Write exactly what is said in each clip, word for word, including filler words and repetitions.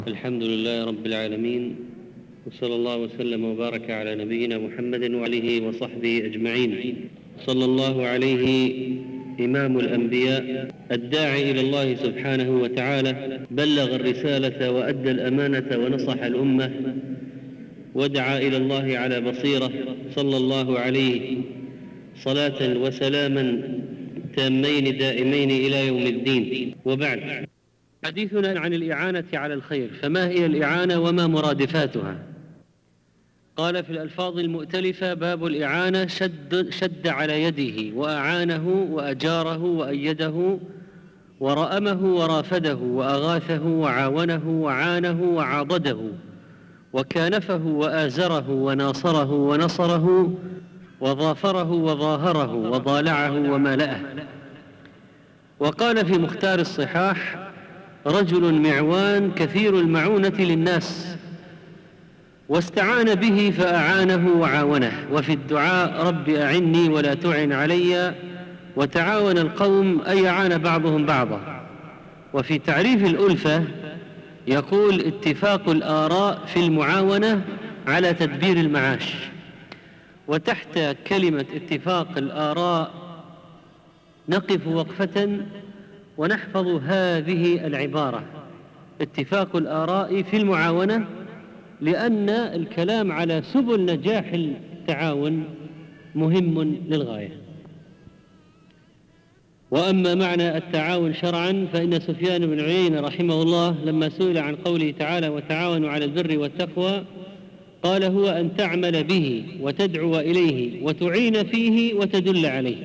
الحمد لله رب العالمين، وصلى الله وسلم وبارك على نبينا محمد وعليه وصحبه أجمعين. صلى الله عليه إمام الأنبياء الداعي إلى الله سبحانه وتعالى، بلغ الرسالة وأدى الأمانة ونصح الأمة ودعا إلى الله على بصيرة، صلى الله عليه صلاة وسلاما تامين دائمين إلى يوم الدين. وبعد، حديثنا عن الإعانة على الخير. فما هي الإعانة وما مرادفاتها؟ قال في الألفاظ المؤتلفة: باب الإعانة شد, شد على يده وأعانه وأجاره وأيده ورأمه ورافده وأغاثه وعاونه وعانه وعاضده وكانفه وآزره وناصره ونصره وظافره وظاهره وضالعه ومالأه. وقال في مختار الصحاح: رجل معوان كثير المعونة للناس، واستعان به فأعانه وعاونه. وفي الدعاء: رب أعني ولا تعن علي، وتعاون القوم أي يعان بعضهم بعضا. وفي تعريف الألفة يقول: اتفاق الآراء في المعاونة على تدبير المعاش. وتحت كلمة اتفاق الآراء نقف وقفة ونحفظ هذه العبارة: اتفاق الآراء في المعاونة، لأن الكلام على سبل نجاح التعاون مهم للغاية. وأما معنى التعاون شرعا، فإن سفيان بن عيينة رحمه الله لما سئل عن قوله تعالى: وتعاونوا على البر والتقوى، قال: هو أن تعمل به وتدعو إليه وتعين فيه وتدل عليه.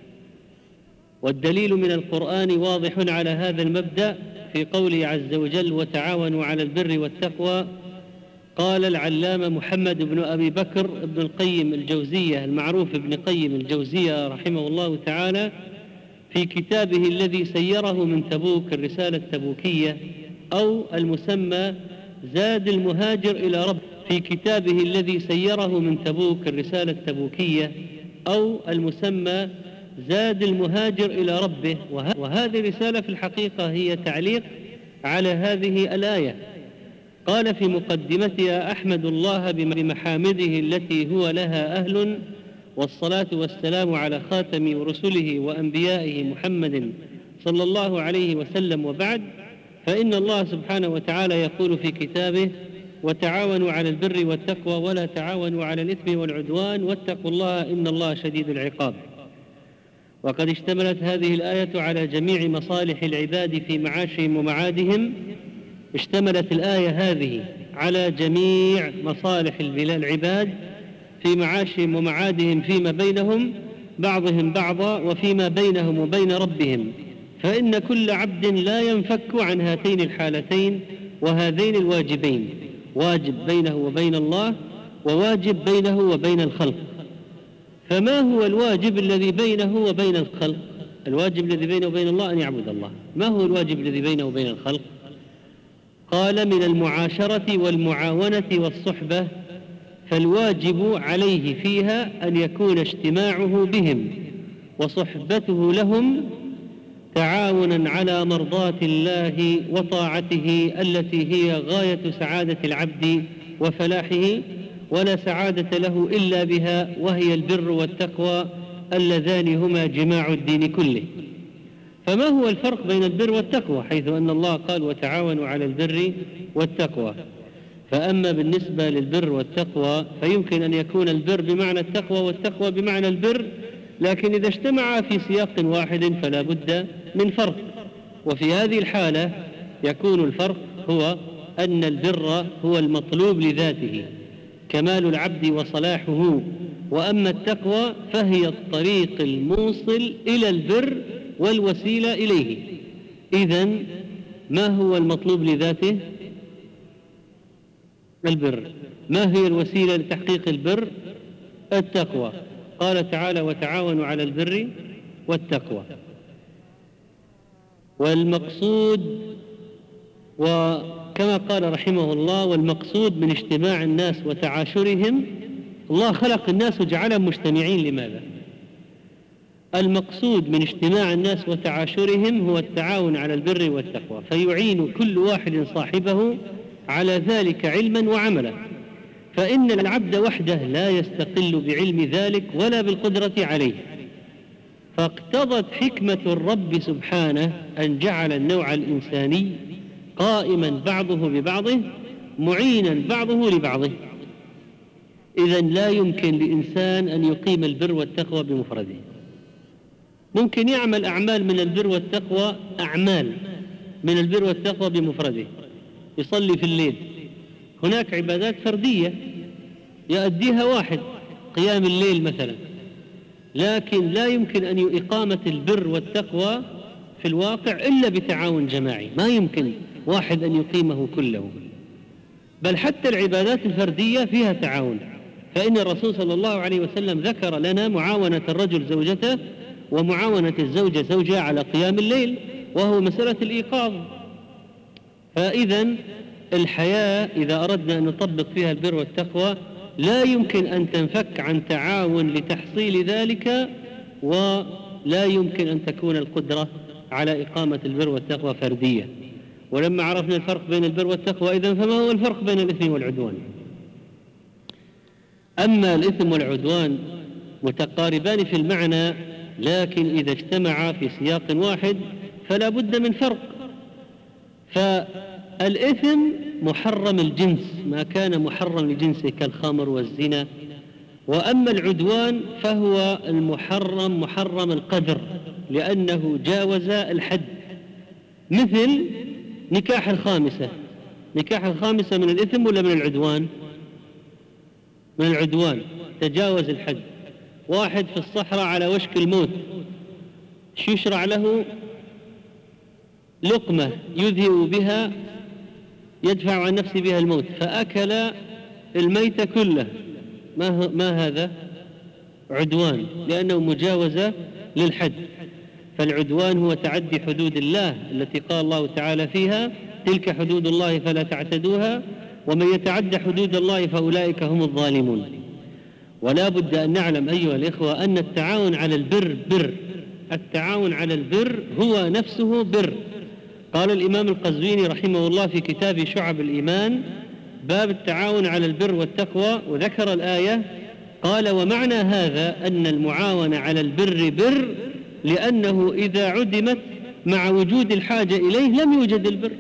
والدليل من القرآن واضح على هذا المبدأ في قوله عز وجل: وتعاونوا على البر والتقوى. قال العلامة محمد بن أبي بكر ابن القيم الجوزية المعروف ابن قيم الجوزية رحمه الله تعالى في كتابه الذي سيره من تبوك، الرسالة التبوكية، أو المسمى زاد المهاجر إلى رب في كتابه الذي سيره من تبوك، الرسالة التبوكية، أو المسمى زاد المهاجر إلى ربه. وهذه الرسالة في الحقيقة هي تعليق على هذه الآية. قال في مقدمتها: أحمد الله بمحامده التي هو لها أهل، والصلاة والسلام على خاتم رسله وأنبيائه محمد صلى الله عليه وسلم. وبعد، فإن الله سبحانه وتعالى يقول في كتابه: وتعاونوا على البر والتقوى ولا تعاونوا على الإثم والعدوان واتقوا الله إن الله شديد العقاب. وقد اشتملت هذه الآية على جميع مصالح العباد في معاشهم ومعادهم. اشتملت الآية هذه على جميع مصالح العباد في معاشهم ومعادهم فيما بينهم بعضهم بعضا وفيما بينهم وبين ربهم، فإن كل عبد لا ينفك عن هاتين الحالتين وهذين الواجبين: واجب بينه وبين الله، وواجب بينه وبين الخلق. فما هو الواجب الذي بينه وبين الخلق؟ الواجب الذي بينه وبين الله أن يعبد الله. ما هو الواجب الذي بينه وبين الخلق؟ قال: من المعاشرة والمعاونة والصحبة. فالواجب عليه فيها أن يكون اجتماعه بهم وصحبته لهم تعاونا على مرضاة الله وطاعته التي هي غاية سعادة العبد وفلاحه، ولا سعادة له إلا بها، وهي البر والتقوى اللذان هما جماع الدين كله. فما هو الفرق بين البر والتقوى، حيث أن الله قال: وتعاونوا على البر والتقوى؟ فأما بالنسبة للبر والتقوى فيمكن أن يكون البر بمعنى التقوى والتقوى بمعنى البر، لكن إذا اجتمعا في سياق واحد فلا بد من فرق. وفي هذه الحالة يكون الفرق هو أن البر هو المطلوب لذاته، كمال العبد وصلاحه، وأما التقوى فهي الطريق الموصل إلى البر والوسيلة إليه. إذن ما هو المطلوب لذاته؟ البر. ما هي الوسيلة لتحقيق البر؟ التقوى. قال تعالى: وتعاونوا على البر والتقوى. والمقصود، وكما قال رحمه الله: والمقصود من اجتماع الناس وتعاشرهم، الله خلق الناس وجعلهم مجتمعين. لماذا؟ المقصود من اجتماع الناس وتعاشرهم هو التعاون على البر والتقوى، فيعين كل واحد صاحبه على ذلك علما وعملا، فإن العبد وحده لا يستقل بعلم ذلك ولا بالقدرة عليه. فاقتضت حكمة الرب سبحانه أن جعل النوع الإنساني قائما بعضه ببعضه معينا بعضه لبعضه. إذن لا يمكن لإنسان أن يقيم البر والتقوى بمفرده. ممكن يعمل أعمال من البر والتقوى، أعمال من البر والتقوى بمفرده، يصلي في الليل، هناك عبادات فردية يؤديها واحد، قيام الليل مثلا، لكن لا يمكن أن إقامة البر والتقوى في الواقع إلا بتعاون جماعي، ما يمكن واحد أن يقيمه كله، بل حتى العبادات الفردية فيها تعاون. فإن الرسول صلى الله عليه وسلم ذكر لنا معاونة الرجل زوجته ومعاونة الزوجة زوجها على قيام الليل، وهو مسألة الإيقاظ. فإذا الحياة إذا أردنا أن نطبق فيها البر والتقوى لا يمكن أن تنفك عن تعاون لتحصيل ذلك، ولا يمكن أن تكون القدرة على إقامة البر والتقوى فردية. ولما عرفنا الفرق بين البر والتقوى، إذن فما هو الفرق بين الإثم والعدوان؟ أما الإثم والعدوان متقاربان في المعنى، لكن إذا اجتمعا في سياق واحد فلا بد من فرق. فالإثم محرم الجنس، ما كان محرم لجنسه كالخمر والزنا. وأما العدوان فهو المحرم محرم القدر، لأنه جاوز الحد، مثل نكاح الخامسة. نكاح الخامسة من الإثم ولا من العدوان؟ من العدوان، تجاوز الحد. واحد في الصحراء على وشك الموت، شو يشرع له؟ لقمة يذهب بها، يدفع عن نفسه بها الموت، فأكل الميت كله. ما, ما هذا؟ عدوان، لأنه مجاوزة للحد. فالعدوان هو تعدي حدود الله التي قال الله تعالى فيها: تلك حدود الله فلا تعتدوها ومن يتعد حدود الله فأولئك هم الظالمون. ولا بد أن نعلم أيها الإخوة أن التعاون على البر بر، التعاون على البر هو نفسه بر. قال الإمام القزويني رحمه الله في كتاب شعب الإيمان باب التعاون على البر والتقوى، وذكر الآية، قال: ومعنى هذا أن المعاونة على البر بر، لأنه إذا عدمت مع وجود الحاجة إليه لم يوجد البر،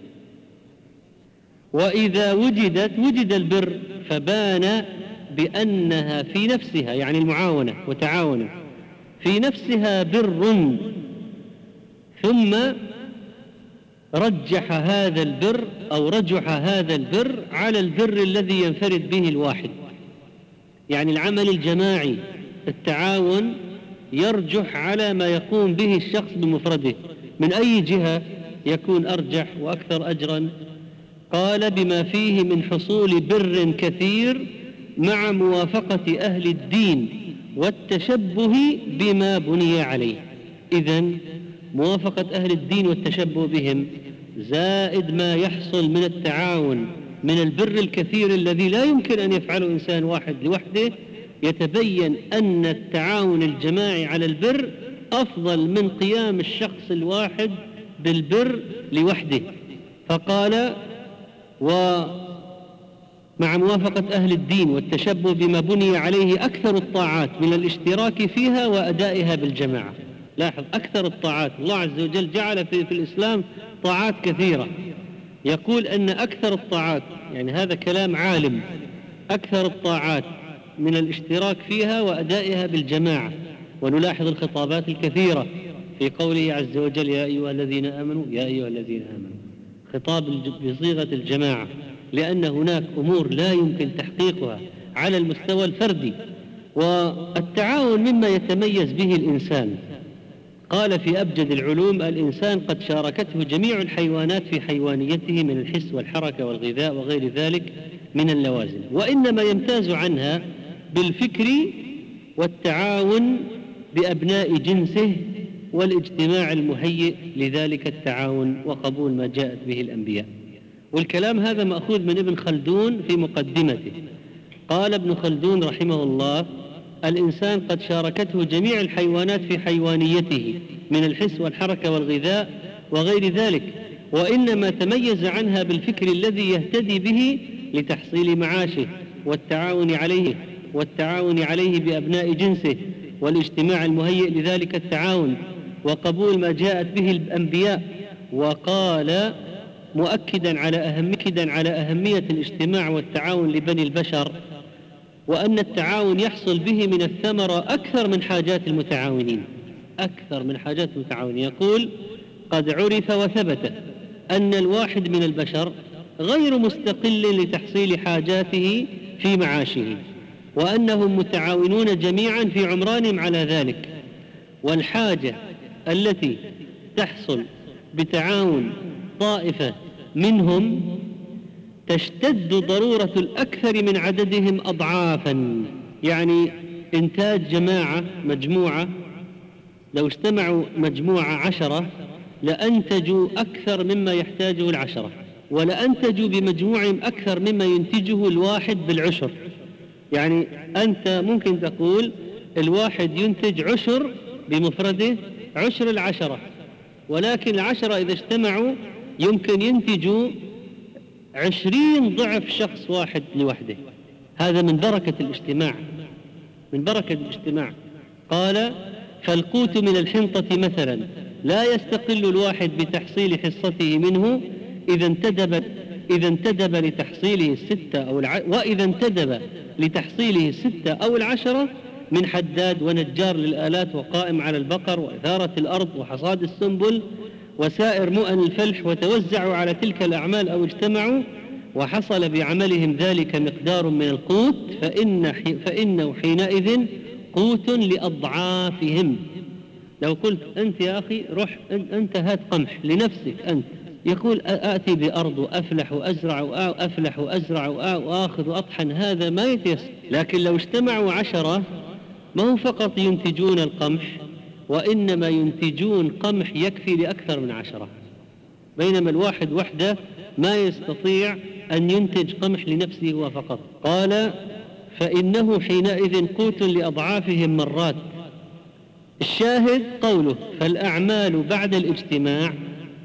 وإذا وجدت وجد البر، فبان بأنها في نفسها، يعني المعاونة وتعاون في نفسها بر، ثم رجح هذا البر أو رجح هذا البر على البر الذي ينفرد به الواحد. يعني العمل الجماعي، التعاون، يرجح على ما يقوم به الشخص بمفرده. من أي جهة يكون أرجح وأكثر أجرا؟ قال: بما فيه من حصول بر كثير مع موافقة أهل الدين والتشبه بما بني عليه. إذن موافقة أهل الدين والتشبه بهم زائد ما يحصل من التعاون من البر الكثير الذي لا يمكن أن يفعله إنسان واحد لوحده، يتبين أن التعاون الجماعي على البر أفضل من قيام الشخص الواحد بالبر لوحده. فقال: ومع موافقة أهل الدين والتشبه بما بني عليه أكثر الطاعات من الاشتراك فيها وأدائها بالجماعة. لاحظ، أكثر الطاعات، الله عز وجل جعل في, في الإسلام طاعات كثيرة. يقول أن أكثر الطاعات، يعني هذا كلام عالم، أكثر الطاعات من الاشتراك فيها وأدائها بالجماعة. ونلاحظ الخطابات الكثيرة في قوله عز وجل: يا أيها الذين آمنوا، يا أيها الذين آمنوا، خطاب بصيغة الجماعة، لأن هناك أمور لا يمكن تحقيقها على المستوى الفردي. والتعاون مما يتميز به الإنسان. قال في أبجد العلوم: الإنسان قد شاركته جميع الحيوانات في حيوانيته من الحس والحركة والغذاء وغير ذلك من اللوازم، وإنما يمتاز عنها بالفكر والتعاون بأبناء جنسه والاجتماع المهيئ لذلك التعاون وقبول ما جاءت به الأنبياء. والكلام هذا مأخوذ من ابن خلدون في مقدمته. قال ابن خلدون رحمه الله: الإنسان قد شاركته جميع الحيوانات في حيوانيته من الحس والحركة والغذاء وغير ذلك، وإنما تميز عنها بالفكر الذي يهتدي به لتحصيل معاشه والتعاون عليه والتعاون عليه بأبناء جنسه والاجتماع المهيئ لذلك التعاون وقبول ما جاءت به الأنبياء. وقال مؤكدا على أهمية على أهمية الاجتماع والتعاون لبني البشر، وأن التعاون يحصل به من الثمرة أكثر من حاجات المتعاونين أكثر من حاجات المتعاونين. يقول قد عرف وثبت أن الواحد من البشر غير مستقل لتحصيل حاجاته في معاشه، وأنهم متعاونون جميعا في عمرانهم على ذلك، والحاجة التي تحصل بتعاون طائفة منهم تشتد ضرورة الأكثر من عددهم أضعافا. يعني إنتاج جماعة مجموعة لو اجتمعوا مجموعة عشرة لأنتجوا أكثر مما يحتاجه العشرة، ولأنتجوا بمجموعهم أكثر مما ينتجه الواحد بالعشر. يعني أنت ممكن تقول الواحد ينتج عشر بمفرده عشر العشرة، ولكن العشرة إذا اجتمعوا يمكن ينتجوا عشرين ضعف شخص واحد لوحده. هذا من بركة الاجتماع من بركة الاجتماع. قال فالقوت من الحنطة مثلا لا يستقل الواحد بتحصيل حصته منه إذا انتدب إذا انتدب لتحصيله الستة أو الع... وإذا انتدب لتحصيله الستة أو العشرة من حداد ونجار للآلات وقائم على البقر وإثارة الأرض وحصاد السنبل وسائر مؤن الفلح، وتوزعوا على تلك الأعمال أو اجتمعوا وحصل بعملهم ذلك مقدار من القوت، فإن فإنه حينئذ قوت لأضعافهم. لو قلت أنت يا أخي روح أنت هات قمح لنفسك أنت، يقول آتي بأرض وأفلح وأزرع وأفلح وأزرع وآخذ وأطحن، هذا ما يتيسر. لكن لو اجتمعوا عشرة ما هو فقط ينتجون القمح، وإنما ينتجون قمح يكفي لأكثر من عشرة، بينما الواحد وحده ما يستطيع أن ينتج قمح لنفسه هو فقط. قال فإنه حينئذ قوت لأضعافهم مرات. الشاهد قوله فالأعمال بعد الاجتماع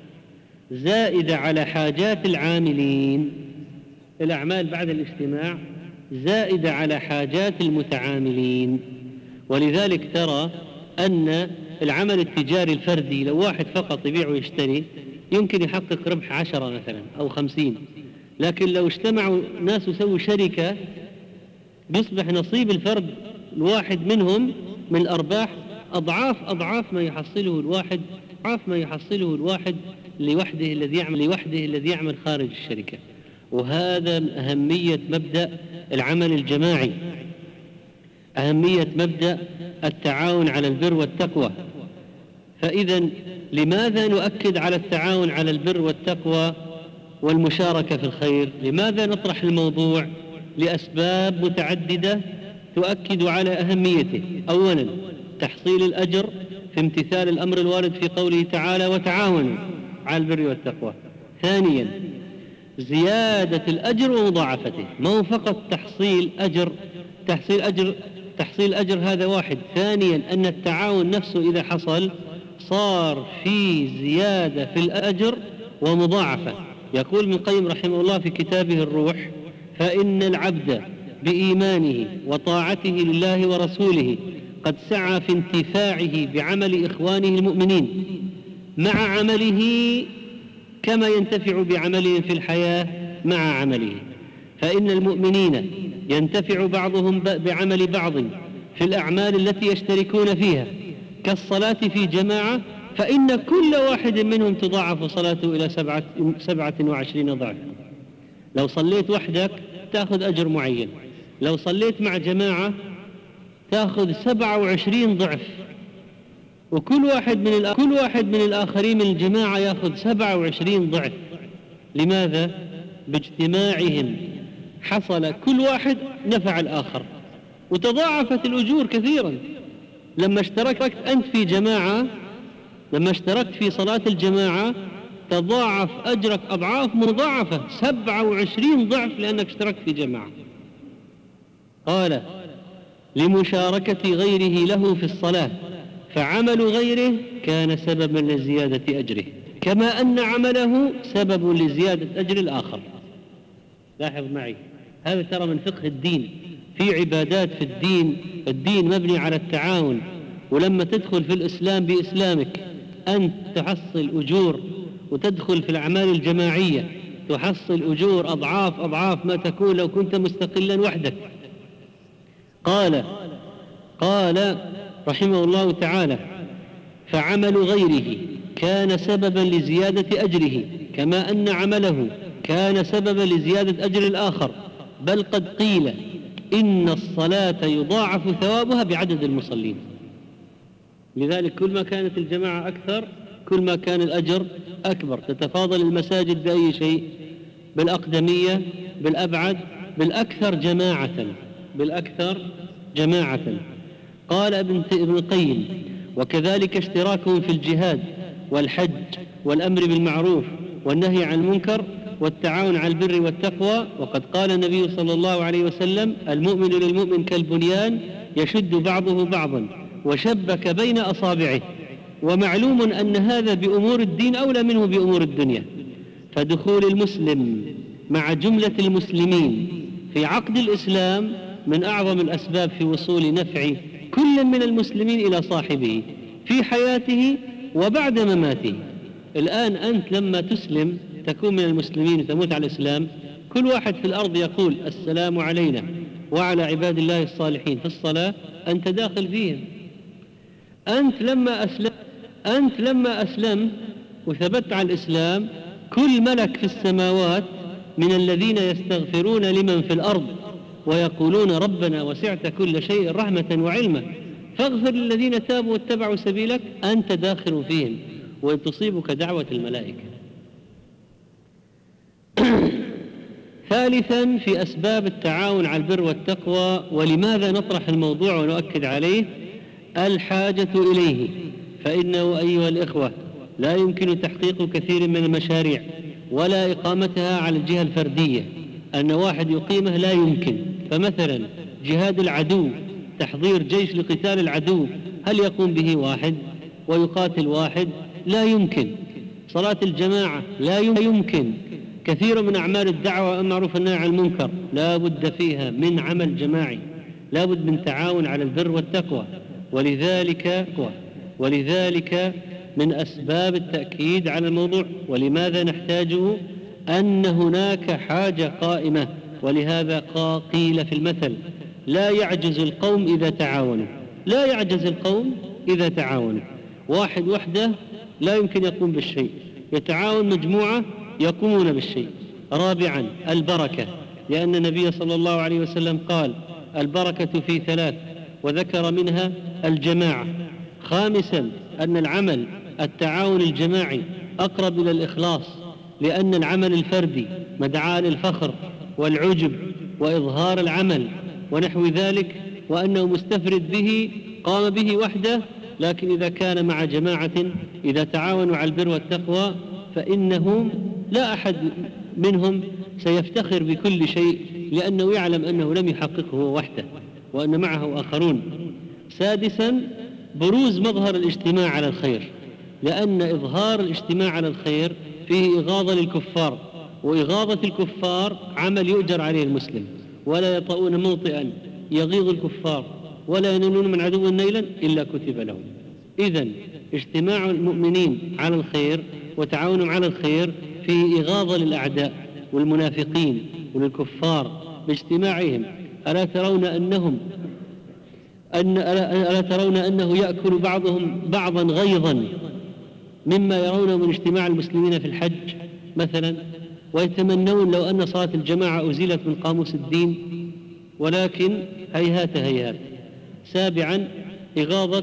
زائدة على حاجات العاملين. الأعمال بعد الاجتماع زائدة على حاجات المتعاملين. ولذلك ترى أن العمل التجاري الفردي لو واحد فقط يبيع ويشتري يمكن يحقق ربح عشرة مثلا أو خمسين، لكن لو اجتمعوا ناس يسووا شركة بيصبح نصيب الفرد الواحد منهم من الأرباح أضعاف أضعاف ما يحصله الواحد أضعاف ما يحصله الواحد لوحده الذي يعمل لوحده الذي يعمل خارج الشركة. وهذا من أهمية مبدأ العمل الجماعي، أهمية مبدأ التعاون على البر والتقوى. فإذا لماذا نؤكد على التعاون على البر والتقوى والمشاركة في الخير؟ لماذا نطرح الموضوع؟ لأسباب متعددة تؤكد على أهميته. أولا تحصيل الأجر في امتثال الأمر الوارد في قوله تعالى وتعاونوا على البر والتقوى. ثانيا زيادة الأجر ومضاعفته، ما هو فقط تحصيل أجر تحصيل أجر تحصيل أجر هذا واحد. ثانيا أن التعاون نفسه إذا حصل صار في زيادة في الأجر ومضاعفة. يقول ابن القيم رحمه الله في كتابه الروح فإن العبد بإيمانه وطاعته لله ورسوله قد سعى في انتفاعه بعمل إخوانه المؤمنين مع عمله كما ينتفع بعملهم في الحياة مع عمله. فإن المؤمنين ينتفع بعضهم بعمل بعض في الأعمال التي يشتركون فيها كالصلاة في جماعة، فإن كل واحد منهم تضاعف صلاته إلى سبعة, سبعة وعشرين ضعف. لو صليت وحدك تأخذ أجر معين، لو صليت مع جماعة تأخذ سبعة وعشرين ضعف، وكل واحد من كل واحد من الآخرين من الجماعة يأخذ سبعة وعشرين ضعف. لماذا؟ باجتماعهم حصل كل واحد نفع الآخر، وتضاعفت الأجور كثيرا. لما اشتركت أنت في جماعة لما اشتركت في صلاة الجماعة تضاعف أجرك أضعاف مضاعفة، سبعة وعشرين ضعف لأنك اشتركت في جماعة. قال لمشاركة غيره له في الصلاة، فعمل غيره كان سببا لزيادة أجره. كما أن عمله سبب لزيادة أجر الآخر. لاحظ معي، هذا ترى من فقه الدين. في عبادات في الدين، الدين مبني على التعاون، ولما تدخل في الإسلام بإسلامك أنت تحصل أجور، وتدخل في الأعمال الجماعية تحصل أجور أضعاف أضعاف ما تكون لو كنت مستقلا وحدك. قال قال رحمه الله تعالى: فعمل غيره كان سببا لزيادة أجره كما أن عمله كان سببا لزيادة أجر الآخر، بل قد قيل إن الصلاة يضاعف ثوابها بعدد المصلين. لذلك كل ما كانت الجماعة أكثر كل ما كان الأجر أكبر. تتفاضل المساجد بأي شيء؟ بالأقدمية، بالأبعد، بالأكثر جماعة، بالأكثر جماعة. قال ابن القيم: وكذلك اشتراكهم في الجهاد والحج والأمر بالمعروف والنهي عن المنكر والتعاون على البر والتقوى. وقد قال النبي صلى الله عليه وسلم: المؤمن للمؤمن كالبنيان يشد بعضه بعضا وشبك بين أصابعه. ومعلوم أن هذا بأمور الدين أولى منه بأمور الدنيا، فدخول المسلم مع جملة المسلمين في عقد الإسلام من أعظم الأسباب في وصول نفع كل من المسلمين إلى صاحبه في حياته وبعد مماته. الآن أنت لما تسلم تكون من المسلمين وتموت على الإسلام، كل واحد في الأرض يقول: السلام علينا وعلى عباد الله الصالحين في الصلاة، أنت داخل فيهم. أنت لما أسلم أنت لما أسلمت وثبت على الإسلام، كل ملك في السماوات من الذين يستغفرون لمن في الأرض ويقولون: ربنا وسعت كل شيء رحمة وعلما فاغفر للذين تابوا واتبعوا سبيلك، أنت داخل فيهم وإن تصيبك دعوة الملائكة. ثالثا في أسباب التعاون على البر والتقوى، ولماذا نطرح الموضوع ونؤكد عليه: الحاجة إليه. فإنه أيها الإخوة لا يمكن تحقيق كثير من المشاريع ولا إقامتها على الجهة الفردية، أن واحد يقيمه لا يمكن. فمثلا جهاد العدو، تحضير جيش لقتال العدو، هل يقوم به واحد ويقاتل واحد؟ لا يمكن. صلاة الجماعة لا يمكن. كثير من أعمال الدعوة المعروف والنهي عن المنكر لا بد فيها من عمل جماعي، لا بد من تعاون على البر والتقوى. ولذلك ولذلك من أسباب التأكيد على الموضوع ولماذا نحتاجه أن هناك حاجة قائمة. ولهذا قيل في المثل: لا يعجز القوم إذا تعاونوا. لا يعجز القوم إذا تعاونوا. واحد وحده لا يمكن يقوم بالشيء، يتعاون مجموعة يقومون بالشيء. رابعا البركة، لأن النبي صلى الله عليه وسلم قال: البركة في ثلاث، وذكر منها الجماعة. خامسا أن العمل التعاون الجماعي أقرب إلى الإخلاص، لأن العمل الفردي مدعاة للفخر والعجب وإظهار العمل ونحو ذلك، وأنه مستفرد به قام به وحده. لكن إذا كان مع جماعة، إذا تعاونوا على البر والتقوى، فإنهم لا أحد منهم سيفتخر بكل شيء، لأنه يعلم أنه لم يحققه وحده وأن معه آخرون. سادسا بروز مظهر الاجتماع على الخير، لأن إظهار الاجتماع على الخير فيه إغاظة للكفار، وإغاظة الكفار عمل يؤجر عليه المسلم. ولا يطؤون موطئا يغيظ الكفار ولا ينالون من عدو نيلا إلا كتب لهم. إذن اجتماع المؤمنين على الخير وتعاونهم على الخير فيه إغاظة للأعداء والمنافقين وللكفار باجتماعهم. ألا ترون أنهم أن ألا ترون أنه يأكل بعضهم بعضا غيظا مما يرونه من اجتماع المسلمين في الحج مثلا، ويتمنون لو أن صلاة الجماعة أزيلت من قاموس الدين، ولكن هيهات هيهات. سابعا إغاظة،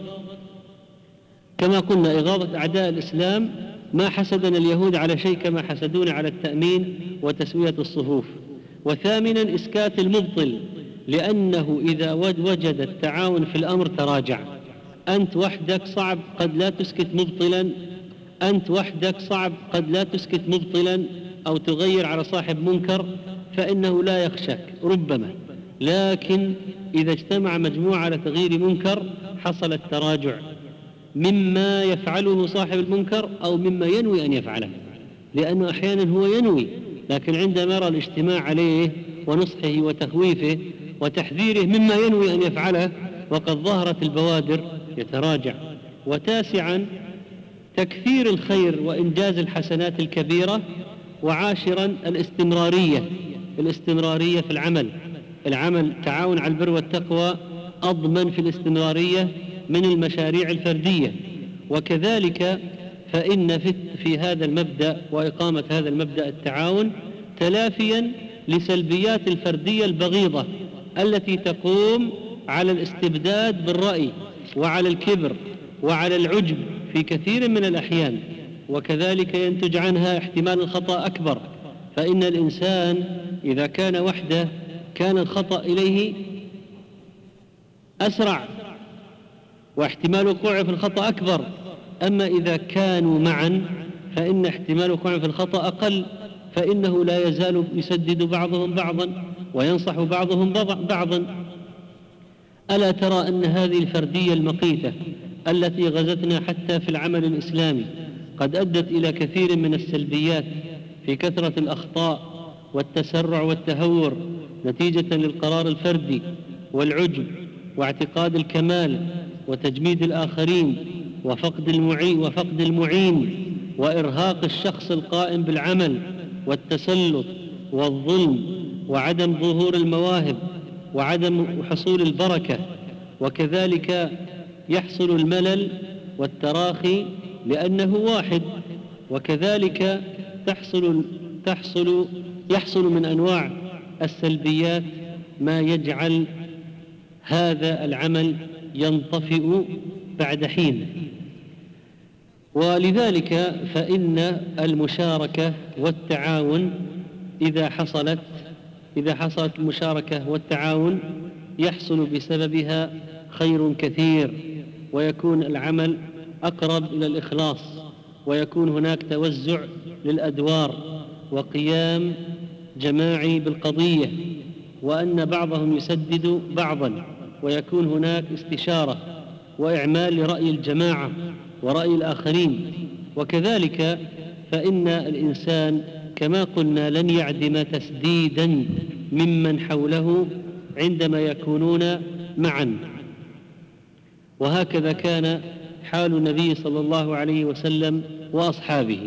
كما قلنا، إغاظة أعداء الإسلام. ما حسدنا اليهود على شيء كما حسدون على التأمين وتسوية الصفوف. وثامنا إسكات المبطل، لأنه إذا وجد التعاون في الأمر تراجع. أنت وحدك صعب قد لا تسكت مبطلا أنت وحدك صعب قد لا تسكت مبطلا أو تغير على صاحب منكر، فإنه لا يخشك ربما. لكن إذا اجتمع مجموعة على تغيير منكر حصل التراجع. مما يفعله صاحب المنكر أو مما ينوي أن يفعله، لأنه أحيانا هو ينوي، لكن عندما يرى الاجتماع عليه ونصحه وتخويفه وتحذيره مما ينوي أن يفعله وقد ظهرت البوادر يتراجع. وتاسعا تكثير الخير وإنجاز الحسنات الكبيرة. وعاشرا الاستمرارية الاستمرارية في العمل العمل تعاون على البر والتقوى أضمن في الاستمرارية من المشاريع الفردية. وكذلك فإن في, في هذا المبدأ وإقامة هذا المبدأ التعاون تلافيا لسلبيات الفردية البغيضة التي تقوم على الاستبداد بالرأي وعلى الكبر وعلى العجب في كثير من الأحيان، وكذلك ينتج عنها احتمال الخطأ أكبر، فإن الإنسان إذا كان وحده كان الخطأ إليه أسرع واحتمال وقوعه في الخطأ أكبر. أما إذا كانوا معا فإن احتمال وقوعه في الخطأ أقل، فإنه لا يزال يسدد بعضهم بعضا وينصح بعضهم بعضا. ألا ترى أن هذه الفردية المقيتة التي غزتنا حتى في العمل الإسلامي قد أدت إلى كثير من السلبيات في كثرة الأخطاء والتسرع والتهور نتيجة للقرار الفردي والعجب واعتقاد الكمال وتجميد الآخرين وفقد المعين, وفقد المعين وإرهاق الشخص القائم بالعمل والتسلط والظلم وعدم ظهور المواهب وعدم حصول البركة. وكذلك يحصل الملل والتراخي لأنه واحد. وكذلك تحصل تحصل يحصل من أنواع السلبيات ما يجعل هذا العمل ينطفئ بعد حين. ولذلك فإن المشاركة والتعاون إذا حصلت إذا حصلت المشاركة والتعاون يحصل بسببها خير كثير، ويكون العمل أقرب إلى الإخلاص، ويكون هناك توزع للأدوار وقيام جماعي بالقضية، وأن بعضهم يسدد بعضا، ويكون هناك استشارة وإعمال لرأي الجماعة ورأي الآخرين. وكذلك فإن الإنسان كما قلنا لن يعدم تسديدا ممن حوله عندما يكونون معا. وهكذا كان حال النبي صلى الله عليه وسلم وأصحابه.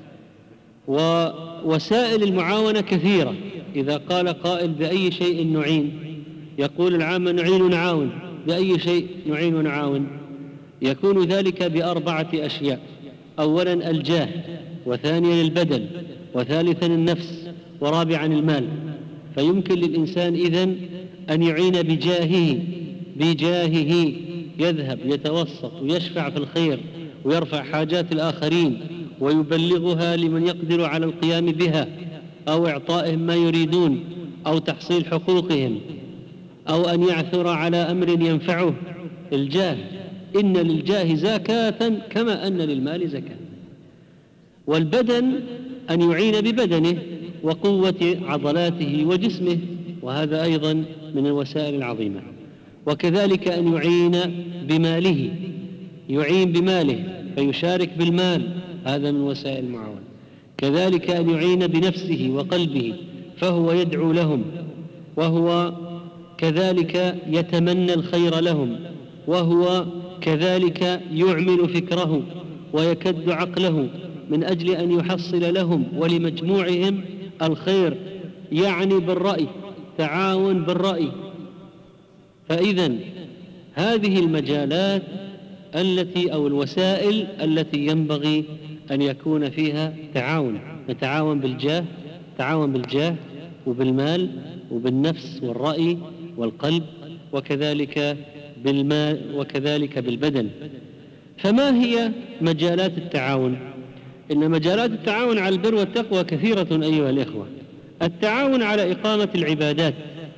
ووسائل المعاونة كثيرة. إذا قال قائل بأي شيء نعين، يقول العامة نعين ونعاون، بأي شيء نعين ونعاون؟ يكون ذلك بأربعة أشياء: أولا الجاه، وثانيا البدل، وثالثا النفس، ورابعا المال. فيمكن للإنسان إذن أن يعين بجاهه بجاهه يذهب يتوسط ويشفع في الخير ويرفع حاجات الآخرين ويبلغها لمن يقدر على القيام بها أو إعطائهم ما يريدون أو تحصيل حقوقهم أو أن يعثر على أمر ينفعه. الجاه، إن للجاه زكاة كما أن للمال زكاة. والبدن أن يعين ببدنه وقوة عضلاته وجسمه، وهذا أيضا من الوسائل العظيمة. وكذلك أن يعين بماله، يعين بماله فيشارك بالمال، هذا من وسائل المعاونة. كذلك أن يعين بنفسه وقلبه فهو يدعو لهم، وهو كذلك يتمنى الخير لهم، وهو كذلك يعمل فكره ويكد عقله من أجل أن يحصل لهم ولمجموعهم الخير، يعني بالرأي، تعاون بالرأي. فإذن هذه المجالات التي أو الوسائل التي ينبغي أن يكون فيها تعاون. نتعاون بالجاه، تعاون بالجاه وبالمال وبالنفس والرأي والقلب، وكذلك بالمال وكذلك بالبدن. فما هي مجالات التعاون؟ إن مجالات التعاون على البر والتقوى كثيرة أيها الإخوة. التعاون على إقامة العبادات،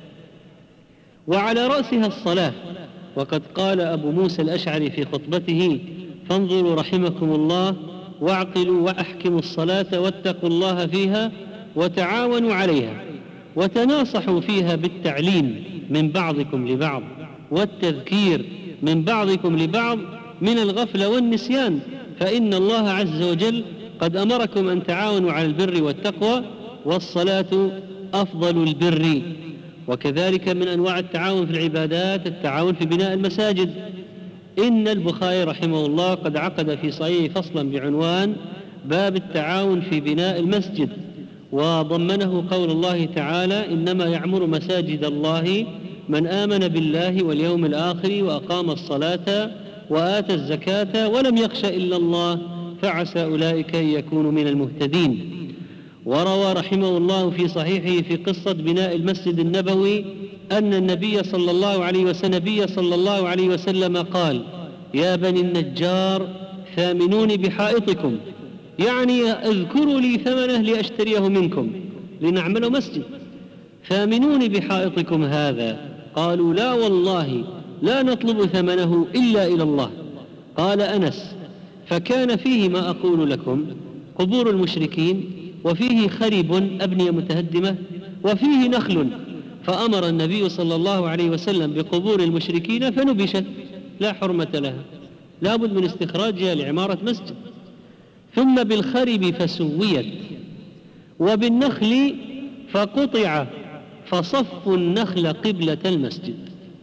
وعلى رأسها الصلاة. وقد قال أبو موسى الأشعري في خطبته: فانظروا رحمكم الله واعقلوا وأحكموا الصلاة واتقوا الله فيها وتعاونوا عليها، وتناصحوا فيها بالتعليم من بعضكم لبعض والتذكير من بعضكم لبعض، من الغفلة والنسيان، فإن الله عز وجل قد أمركم أن تعاونوا على البر والتقوى، والصلاة أفضل البر. وكذلك من أنواع التعاون في العبادات التعاون في بناء المساجد. إن البخاري رحمه الله قد عقد في صحيحه فصلا بعنوان باب التعاون في بناء المسجد، وضمنه قول الله تعالى: إنما يعمر مساجد الله من آمن بالله واليوم الآخر وأقام الصلاة وآتى الزكاة ولم يخش إلا الله فعسى أولئك أن يكونوا من المهتدين. وروى رحمه الله في صحيحه في قصة بناء المسجد النبوي أن النبي صلى الله عليه وسلم, النبي صلى الله عليه وسلم قال: يا بني النجار ثامنوني بحائطكم، يعني اذكروا لي ثمنه لأشتريه منكم لنعمل مسجد، ثامنوني بحائطكم هذا. قالوا: لا والله لا نطلب ثمنه إلا إلى الله. قال أنس: فكان فيه ما أقول لكم قبور المشركين، وفيه خرب أبنية متهدمة، وفيه نخل، فأمر النبي صلى الله عليه وسلم بقبور المشركين فنبشت لا حرمة لها، لا بد من استخراجها لعمارة مسجد. ثم بالخرب فسويت، وبالنخل فقطع، فصفوا النخل قبلة المسجد،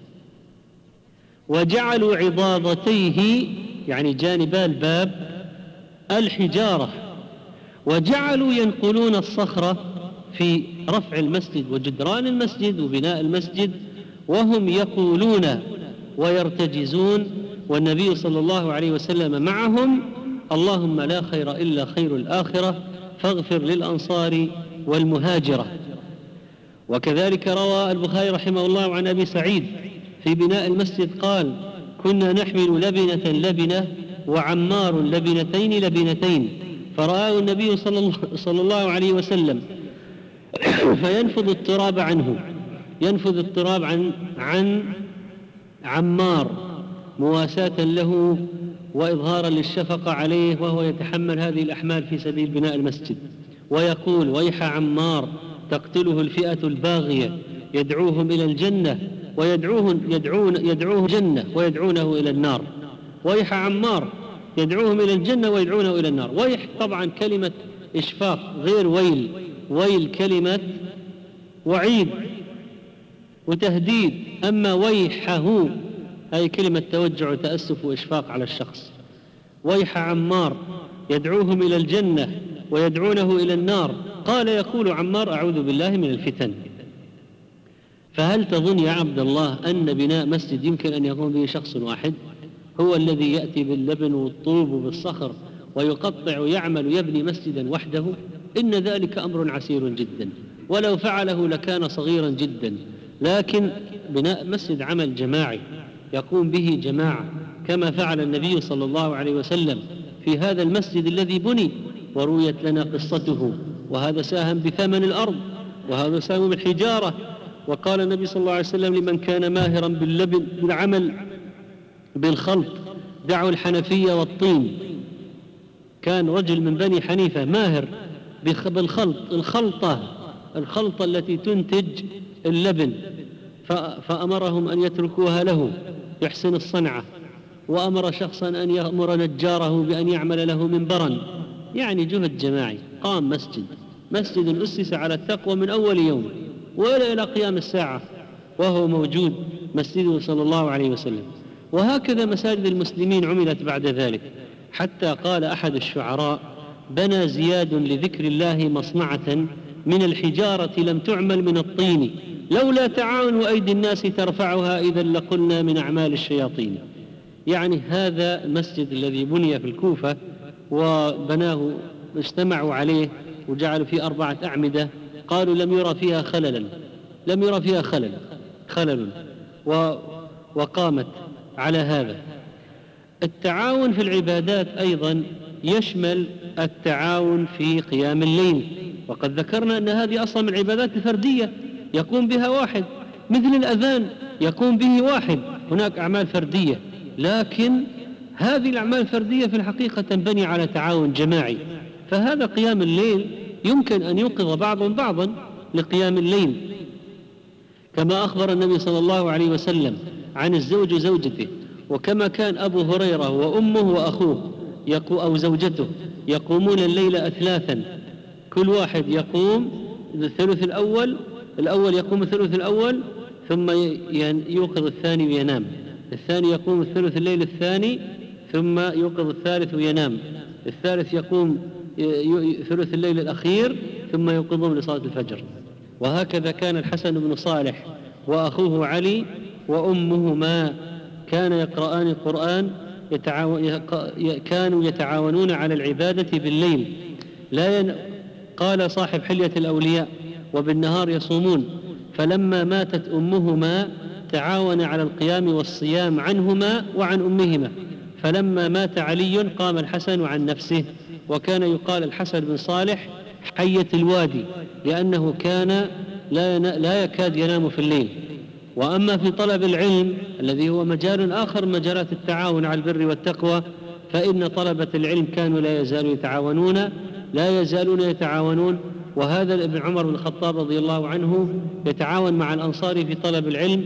وجعلوا عضاضتيه يعني جانبا الباب الحجارة، وجعلوا ينقلون الصخرة في رفع المسجد وجدران المسجد وبناء المسجد، وهم يقولون ويرتجزون والنبي صلى الله عليه وسلم معهم: اللهم لا خير إلا خير الآخرة فاغفر للأنصار والمهاجرة. وكذلك روى البخاري رحمه الله عن أبي سعيد في بناء المسجد قال: كنا نحمل لبنة لبنة وعمار لبنتين لبنتين، فرآه النبي صلى الله عليه وسلم فينفض التراب عنه، ينفض التراب عن, عن عمار مواساة له وإظهارا للشفقة عليه، وهو يتحمل هذه الأحمال في سبيل بناء المسجد، ويقول: ويح عمار تقتله الفئة الباغية يدعوهم إلى الجنة ويدعوهم يدعون يدعوه جنة ويدعونه إلى النار. ويح عمار يدعوهم إلى الجنة ويدعونه إلى النار. ويح طبعا كلمة إشفاق غير ويل، ويل كلمة وعيد وتهديد، أما ويحه هي كلمة توجع وتأسف وإشفاق على الشخص. ويح عمار يدعوهم إلى الجنة ويدعونه إلى النار. قال يقول عمار: أعوذ بالله من الفتن. فهل تظن يا عبد الله أن بناء مسجد يمكن أن يقوم به شخص واحد؟ هو الذي يأتي باللبن والطوب وبالصخر ويقطع ويعمل يبني مسجدا وحده؟ إن ذلك أمر عسير جدا، ولو فعله لكان صغيرا جدا. لكن بناء مسجد عمل جماعي يقوم به جماعة، كما فعل النبي صلى الله عليه وسلم في هذا المسجد الذي بني ورويت لنا قصته. وهذا ساهم بثمن الأرض، وهذا ساهم بالحجارة. وقال النبي صلى الله عليه وسلم لمن كان ماهرا باللبن بالعمل بالخلط: دعوا الحنفية والطين. كان رجل من بني حنيفة ماهر بالخلط، الخلطة الخلطة التي تنتج اللبن، فأمرهم أن يتركوها له يحسن الصنعة، وأمر شخصا أن يأمر نجاره بأن يعمل له منبرا، يعني جهد جماعي. قام مسجد مسجد أسس على التقوى من أول يوم وإلى إلى قيام الساعة وهو موجود مسجده صلى الله عليه وسلم. وهكذا مساجد المسلمين عملت بعد ذلك، حتى قال أحد الشعراء: بنى زياد لذكر الله مصنعة من الحجارة لم تعمل من الطين، لولا تعاون أيدي الناس ترفعها إذا لقلنا من أعمال الشياطين. يعني هذا المسجد الذي بني في الكوفة وبناه اجتمعوا عليه وجعلوا فيه أربعة أعمدة، قالوا لم يرى فيها خللا لم يرى فيها خلل خلل و وقامت على هذا. التعاون في العبادات أيضا يشمل التعاون في قيام الليل، وقد ذكرنا أن هذه أصلا من العبادات الفردية يقوم بها واحد، مثل الأذان يقوم به واحد. هناك أعمال فردية، لكن هذه الأعمال الفردية في الحقيقة تنبني على تعاون جماعي. فهذا قيام الليل يمكن أن يوقظ بعضهم بعضا لقيام الليل، كما أخبر النبي صلى الله عليه وسلم عن الزوج وزوجته: وكما كان أبو هريرة وأمه وأخوه أو زوجته يقومون الليل أثلاثا، كل واحد يقوم الثلث الأول، الأول يقوم الثلث الأول ثم يوقظ الثاني وينام، الثاني يقوم الثلث الليل الثاني ثم يوقظ الثالث وينام، الثالث يقوم ثلث الليل الأخير ثم يوقظهم لصلاة الفجر. وهكذا كان الحسن بن صالح وأخوه علي وأمهما كان يقرآن القرآن، يتعاون كانوا يتعاونون على العبادة بالليل لا ين... قال صاحب حلية الأولياء: وبالنهار يصومون. فلما ماتت أمهما تعاون على القيام والصيام عنهما وعن أمهما، فلما مات علي قام الحسن عن نفسه. وكان يقال الحسن بن صالح حية الوادي لأنه كان لا, ين... لا يكاد ينام في الليل. وأما في طلب العلم الذي هو مجال آخر مجالات التعاون على البر والتقوى، فإن طلبة العلم كانوا لا يزالون يتعاونون لا يزالون يتعاونون وهذا ابن عمر بن الخطاب رضي الله عنه يتعاون مع الأنصار في طلب العلم،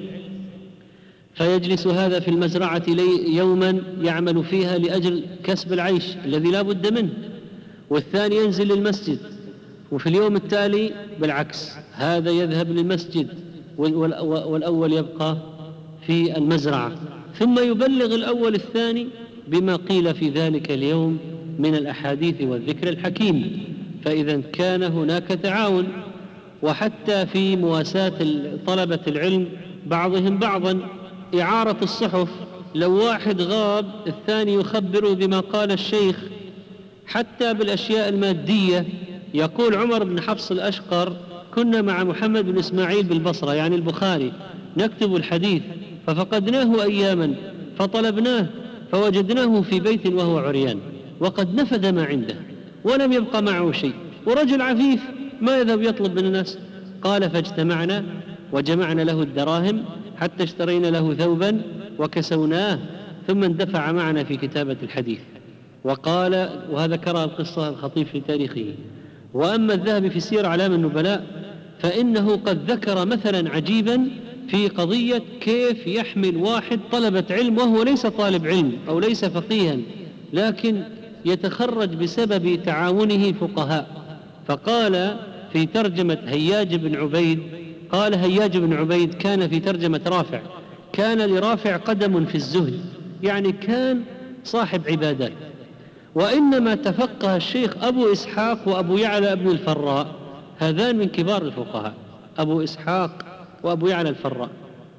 فيجلس هذا في المزرعة يوما يعمل فيها لأجل كسب العيش الذي لا بد منه، والثاني ينزل للمسجد، وفي اليوم التالي بالعكس، هذا يذهب للمسجد والأول يبقى في المزرعة، ثم يبلغ الأول الثاني بما قيل في ذلك اليوم من الأحاديث والذكر الحكيم. فإذا كان هناك تعاون. وحتى في مواساة طلبة العلم بعضهم بعضا، إعارة الصحف، لو واحد غاب الثاني يخبره بما قال الشيخ، حتى بالأشياء المادية. يقول عمر بن حفص الأشقر: كنا مع محمد بن إسماعيل بالبصرة يعني البخاري نكتب الحديث، ففقدناه أياما فطلبناه فوجدناه في بيت وهو عريان وقد نفد ما عنده ولم يبقى معه شيء، ورجل عفيف ما يذهب يطلب من الناس. قال: فاجتمعنا وجمعنا له الدراهم حتى اشترينا له ثوبا وكسوناه ثم اندفع معنا في كتابة الحديث. وقال، وهذا القصة الخطيب في تاريخه. وأما الذهبي في سير أعلام النبلاء فإنه قد ذكر مثلا عجيبا في قضية كيف يحمل واحد طلبة علم وهو ليس طالب علم أو ليس فقيها، لكن يتخرج بسبب تعاونه فقهاء. فقال في ترجمة هياج بن عبيد، قال هياج بن عبيد كان في ترجمة رافع، كان لرافع قدم في الزهد، يعني كان صاحب عبادات. وإنما تفقه الشيخ أبو إسحاق وأبو يعلى ابن الفراء، هذان من كبار الفقهاء، أبو إسحاق وأبو يعلى الفراء.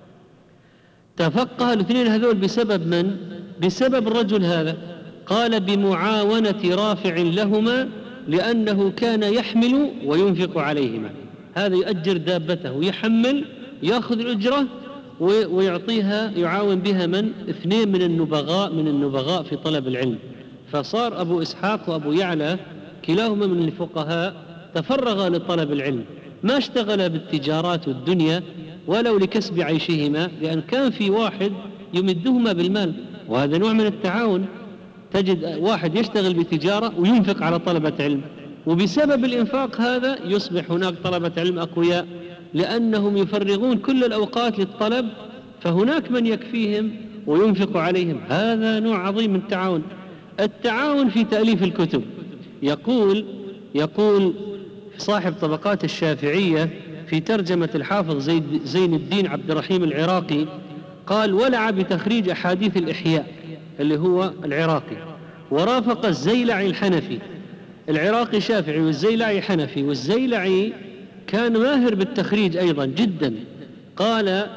تفقه الاثنين هذول بسبب من؟ بسبب الرجل هذا. قال: بمعاونة رافع لهما لأنه كان يحمل وينفق عليهما. هذا يؤجر دابته ويحمل يأخذ الأجرة ويعطيها يعاون بها من؟ اثنين من النبغاء من النبغاء في طلب العلم. فصار أبو إسحاق وأبو يعلى كلاهما من الفقهاء تفرغا لطلب العلم، ما اشتغل بالتجارات والدنيا ولو لكسب عيشهما، لأن كان في واحد يمدهما بالمال، وهذا نوع من التعاون. تجد واحد يشتغل بتجارة وينفق على طلبة علم، وبسبب الإنفاق هذا يصبح هناك طلبة علم أقوياء لأنهم يفرغون كل الأوقات للطلب، فهناك من يكفيهم وينفق عليهم. هذا نوع عظيم من التعاون. التعاون في تأليف الكتب، يقول يقول صاحب طبقات الشافعية في ترجمة الحافظ زيد زين الدين عبد الرحيم العراقي، قال: ولع بتخريج أحاديث الإحياء اللي هو العراقي، ورافق الزيلعي الحنفي. العراقي شافعي والزيلعي حنفي، والزيلعي كان ماهر بالتخريج أيضا جدا. قال: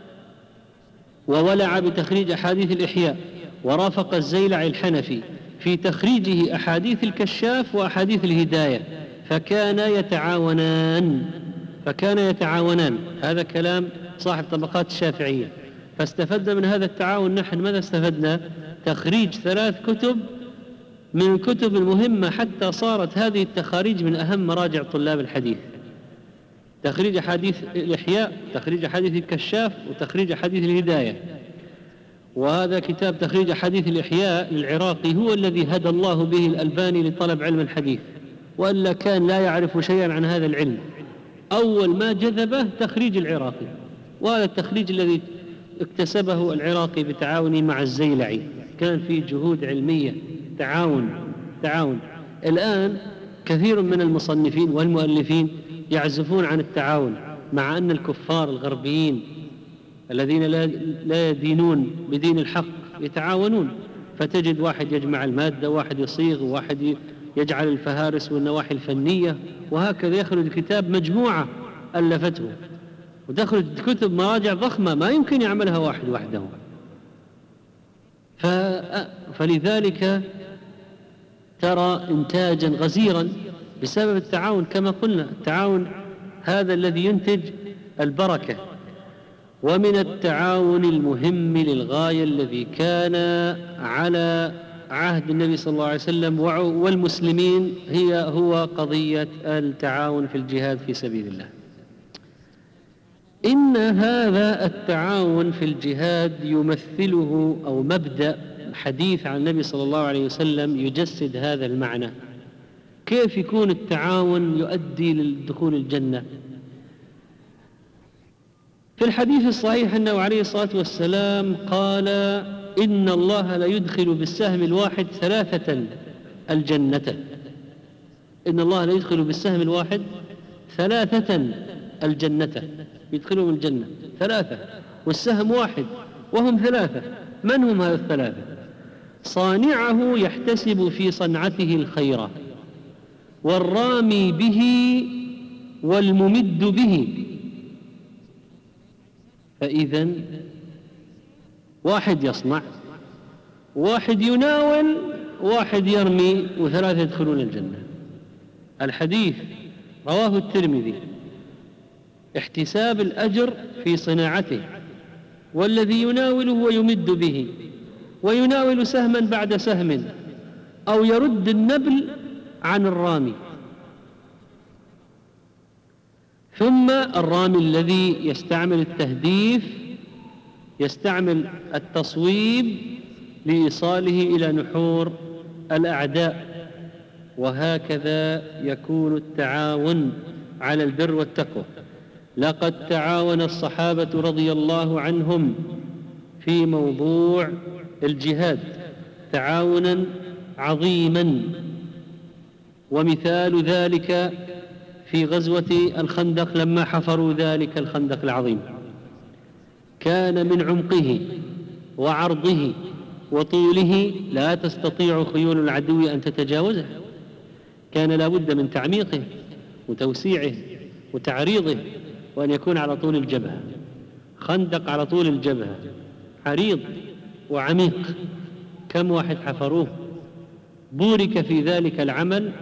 وولع بتخريج أحاديث الإحياء، ورافق الزيلعي الحنفي في تخريجه أحاديث الكشاف وأحاديث الهداية، فكان يتعاونان فكان يتعاونان هذا كلام صاحب طبقات الشافعية. فاستفدنا من هذا التعاون نحن ماذا استفدنا؟ تخريج ثلاث كتب من الكتب المهمة، حتى صارت هذه التخاريج من أهم مراجع طلاب الحديث: تخريج أحاديث الإحياء، تخريج أحاديث الكشاف، وتخريج أحاديث الهداية. وهذا كتاب تخريج أحاديث الإحياء للعراقي هو الذي هدى الله به الألباني لطلب علم الحديث، وإلا كان لا يعرف شيئا عن هذا العلم. أول ما جذبه تخريج العراقي، وهذا التخريج الذي اكتسبه العراقي بتعاونه مع الزيلعي، كان في جهود علمية تعاون تعاون. الآن كثير من المصنفين والمؤلفين يعزفون عن التعاون، مع أن الكفار الغربيين الذين لا يدينون بدين الحق يتعاونون، فتجد واحد يجمع المادة، واحد يصيغ، واحد يجعل الفهارس والنواحي الفنية، وهكذا يخرج كتاب مجموعة ألفته، ودخلت كتب مراجع ضخمة ما يمكن يعملها واحد وحده. فلذلك ترى إنتاجا غزيرا بسبب التعاون. كما قلنا التعاون هذا الذي ينتج البركة. ومن التعاون المهم للغاية الذي كان على عهد النبي صلى الله عليه وسلم والمسلمين هي هو قضية التعاون في الجهاد في سبيل الله. إن هذا التعاون في الجهاد يمثله أو مبدأ حديث عن النبي صلى الله عليه وسلم يجسد هذا المعنى. كيف يكون التعاون يؤدي للدخول الجنة؟ في الحديث الصحيح أنه عليه الصلاة والسلام قال: إن الله لا يدخل بالسهم الواحد ثلاثة الجنة. إن الله لا يدخل بالسهم الواحد ثلاثة الجنة، يدخلهم الجنة ثلاثة، والسهم واحد وهم ثلاثة. من هم هذا الثلاثة؟ صانعه يحتسب في صنعته الخير، والرامي به، والممد به. فإذن واحد يصنع، واحد يناول، واحد يرمي، وثلاثة يدخلون الجنة. الحديث رواه الترمذي. احتساب الأجر في صناعته، والذي يناوله ويمد به، ويناول سهما بعد سهم، أو يرد النبل عن الرامي. ثم الرامي الذي يستعمل التهديف، يستعمل التصويب لإيصاله إلى نحور الأعداء. وهكذا يكون التعاون على البر والتقوى. لقد تعاون الصحابة رضي الله عنهم في موضوع الجهاد تعاونا عظيما، ومثال ذلك في غزوة الخندق لما حفروا ذلك الخندق العظيم، كان من عمقه وعرضه وطوله لا تستطيع خيول العدو أن تتجاوزه. كان لا بد من تعميقه وتوسيعه وتعريضه، وأن يكون على طول الجبهة. خندق على طول الجبهة، عريض وعميق. كم واحد حفروه؟ بورك في ذلك العمل.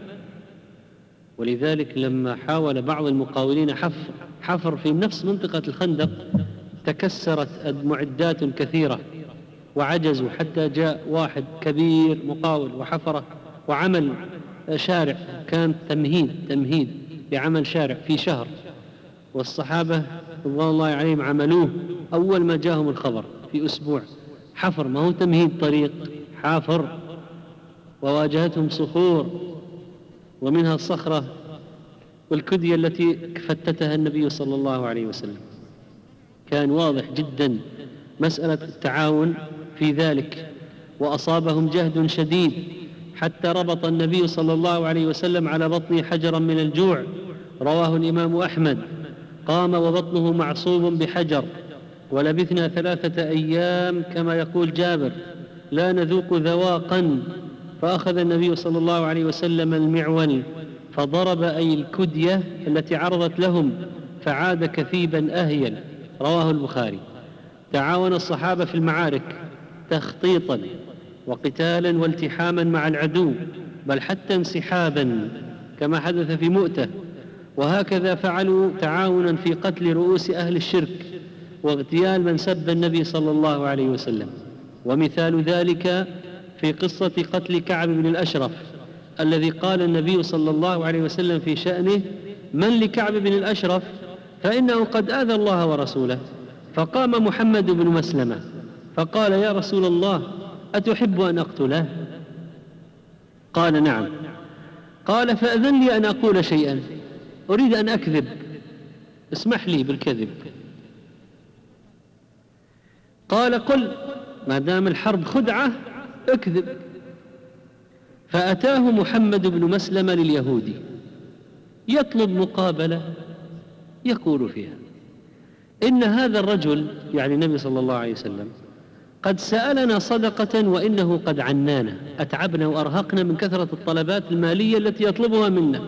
ولذلك لما حاول بعض المقاولين حفر, حفر في نفس منطقة الخندق تكسرت معدات كثيرة وعجزوا، حتى جاء واحد كبير مقاول وحفره وعمل شارع. كان تمهيد تمهيد لعمل شارع في شهر، والصحابة رضوان الله عليهم عملوه أول ما جاءهم الخبر في أسبوع. حفر، ما هو تمهيد طريق، حافر. وواجهتهم صخور، ومنها الصخرة والكدية التي فتتها النبي صلى الله عليه وسلم. كان واضح جدا مسألة التعاون في ذلك. وأصابهم جهد شديد حتى ربط النبي صلى الله عليه وسلم على بطنه حجرا من الجوع، رواه الإمام أحمد. قام وبطنه معصوب بحجر، ولبثنا ثلاثة أيام كما يقول جابر لا نذوق ذواقا. فأخذ النبي صلى الله عليه وسلم المعول فضرب أي الكدية التي عرضت لهم، فعاد كثيبا أهيل، رواه البخاري. تعاون الصحابة في المعارك تخطيطا وقتالا والتحاما مع العدو، بل حتى انسحابا كما حدث في مؤتة. وهكذا فعلوا تعاونا في قتل رؤوس أهل الشرك واغتيال من سب النبي صلى الله عليه وسلم. ومثال ذلك في قصة قتل كعب بن الأشرف، الذي قال النبي صلى الله عليه وسلم في شأنه: من لكعب بن الأشرف فإنه قد آذى الله ورسوله. فقام محمد بن مسلمة فقال: يا رسول الله، أتحب أن أقتله؟ قال: نعم. قال: فأذن لي أن أقول شيئا، أريد أن أكذب، اسمح لي بالكذب. قال قل ما دام الحرب خدعة اكذب. فأتاه محمد بن مسلمة لليهودي يطلب مقابلة، يقول فيها إن هذا الرجل يعني النبي صلى الله عليه وسلم قد سألنا صدقة وإنه قد عنانا، أتعبنا وأرهقنا من كثرة الطلبات المالية التي يطلبها منا،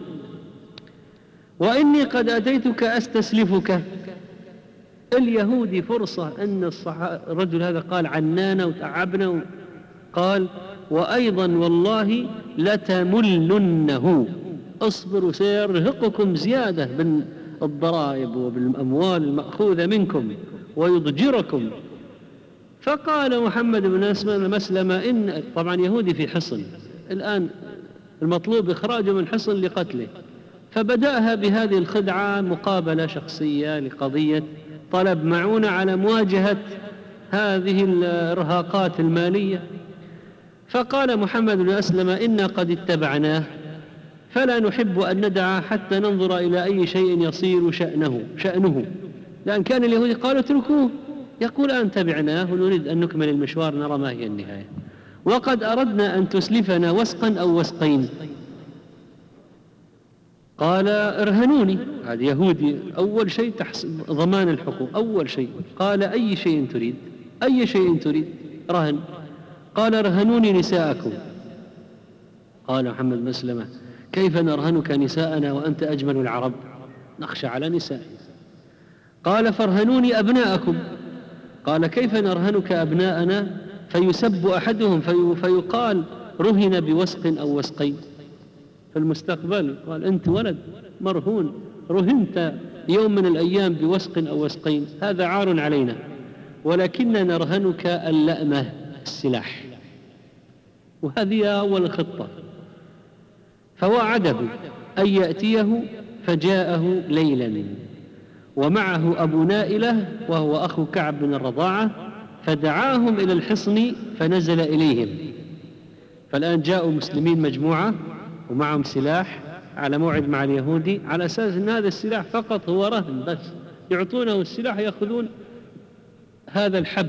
وإني قد أتيتك أستسلفك. اليهودي فرصة أن الرجل هذا قال عنانا وتعبنا، قال وأيضا والله لتملنه، اصبروا سيرهقكم زيادة بالضرائب وبالأموال المأخوذة منكم ويضجركم. فقال محمد بن مسلمة إن طبعا يهودي في حصن الآن المطلوب إخراجه من حصن لقتله، فبدأها بهذه الخدعة مقابلة شخصية لقضية طلب معونة على مواجهة هذه الإرهاقات المالية. فقال محمد بن مسلمة إنا قد اتبعناه فلا نحب أن ندع حتى ننظر إلى أي شيء يصير شأنه شأنه لأن كان اليهودي قالوا اتركوه، يقول أن تبعناه ونريد أن نكمل المشوار نرى ما هي النهاية، وقد أردنا أن تسلفنا وسقا أو وسقين. قال ارهنوني، هذا يهودي أول شيء ضمان الحقوق أول شيء. قال أي شيء تريد؟ أي شيء تريد؟ رهن. قال ارهنوني نساءكم. قال محمد مسلمة كيف نرهنك نساءنا وأنت أجمل العرب؟ نخشى على نسائي. قال فارهنوني أبناءكم. قال كيف نرهنك أبناءنا فيسب أحدهم في فيقال رهن بوسق أو وسقين في المستقبل؟ قال أنت ولد مرهون، رهنت يوم من الأيام بوسق أو وسقين، هذا عار علينا، ولكننا نرهنك اللأمة السلاح. وهذه أول خطة. فوعده أن يأتيه فجاءه ليلا ومعه أبو نائلة وهو أخو كعب بن الرضاعة، فدعاهم إلى الحصن فنزل إليهم. فالآن جاءوا مسلمين مجموعة ومعهم سلاح على موعد مع اليهودي، على أساس أن هذا السلاح فقط هو رهن، بس يعطونه السلاح يأخذون هذا الحب.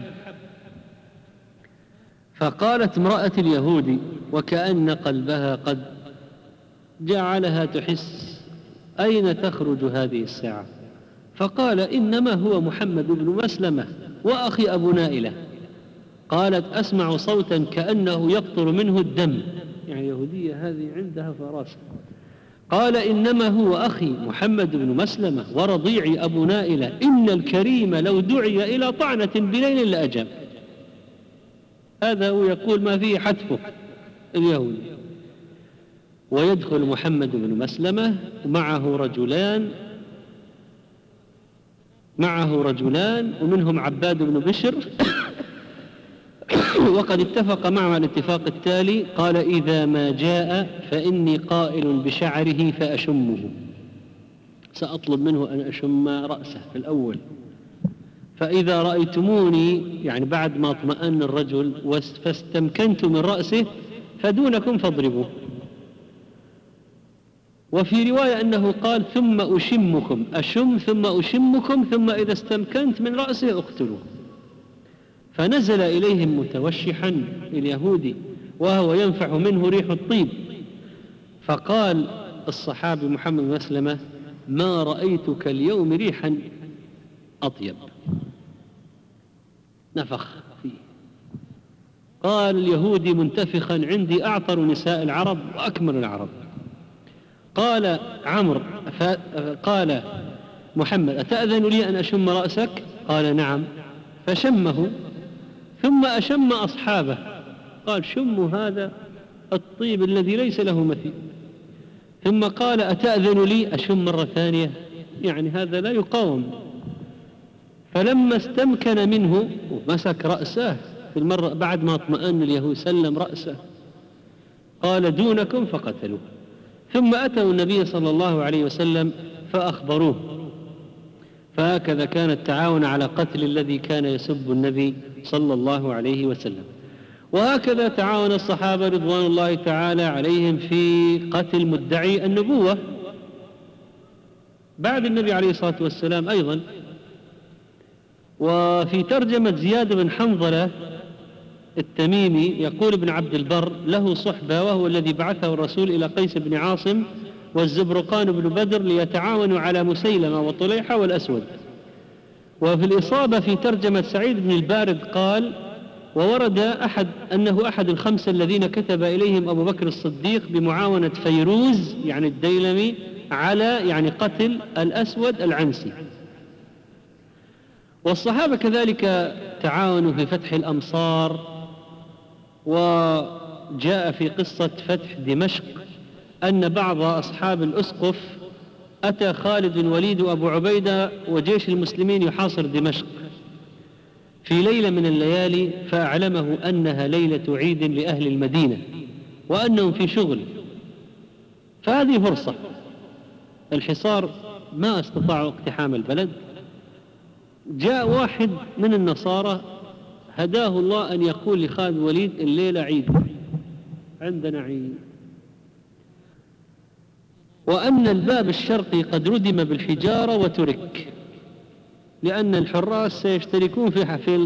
فقالت امرأة اليهودي وكأن قلبها قد جعلها تحس أين تخرج هذه الساعة، فقال إنما هو محمد بن مسلمة وأخي أبو نائلة. قالت أسمع صوتا كأنه يقطر منه الدم، يعني يهودية هذه عندها فراسة. قال إنما هو أخي محمد بن مسلمة ورضيعي أبو نائلة، إن الكريم لو دعي إلى طعنة بليل لأجاب. هذا هو يقول ما فيه حتفه اليهودي. ويدخل محمد بن مسلمة معه رجلان معه رجلان ومنهم عباد بن بشر وقد اتفق معه الاتفاق التالي. قال إذا ما جاء فإني قائل بشعره فأشمه، سأطلب منه أن أشم رأسه في الأول، فإذا رأيتموني يعني بعد ما اطمأن الرجل فاستمكنت من رأسه فدونكم فاضربوه. وفي رواية أنه قال ثم أشمكم، أشم ثم أشمكم، ثم إذا استمكنت من رأسه اقتلوه. فنزل إليهم متوشحا اليهودي وهو ينفع منه ريح الطيب. فقال الصحابي محمد بن مسلمة ما رأيتك اليوم ريحا أطيب، نفخ فيه. قال اليهودي منتفخا عندي أعطر نساء العرب وأكمل العرب. قال عمرو قال محمد أتأذن لي أن أشم رأسك؟ قال نعم. فشمه ثم أشم أصحابه، قال شموا هذا الطيب الذي ليس له مثيل. ثم قال أتأذن لي أشم مرة ثانية؟ يعني هذا لا يقاوم. فلما استمكن منه ومسك رأسه في المرة بعد ما اطمأن اليهود سلم رأسه، قال دونكم فقتلوه. ثم أتوا النبي صلى الله عليه وسلم فأخبروه. فهكذا كان التعاون على قتل الذي كان يسب النبي صلى الله عليه وسلم. وهكذا تعاون الصحابة رضوان الله تعالى عليهم في قتل مدعي النبوة بعد النبي عليه الصلاة والسلام أيضا. وفي ترجمة زياد بن حنظلة التميمي يقول ابن عبد البر: له صحبة، وهو الذي بعثه الرسول إلى قيس بن عاصم والزبرقان بن بدر ليتعاونوا على مسيلمة وطليحة والأسود. وفي الإصابة في ترجمة سعيد بن البارد قال: وورد أحد أنه أحد الخمسة الذين كتب إليهم أبو بكر الصديق بمعاونة فيروز يعني الديلمي على يعني قتل الأسود العنسي. والصحابة كذلك تعاونوا في فتح الأمصار. وجاء في قصة فتح دمشق أن بعض أصحاب الأسقف أتى خالد بن وليد وأبو عبيدة وجيش المسلمين يحاصر دمشق في ليلة من الليالي، فأعلمه أنها ليلة عيد لأهل المدينة وأنهم في شغل، فهذه فرصة. الحصار ما استطاعوا اقتحام البلد. جاء واحد من النصارى هداه الله أن يقول لخالد وليد: الليلة عيد، عندنا عيد، وأن الباب الشرقي قد ردم بالحجارة وترك، لأن الحراس سيشتركون في حفل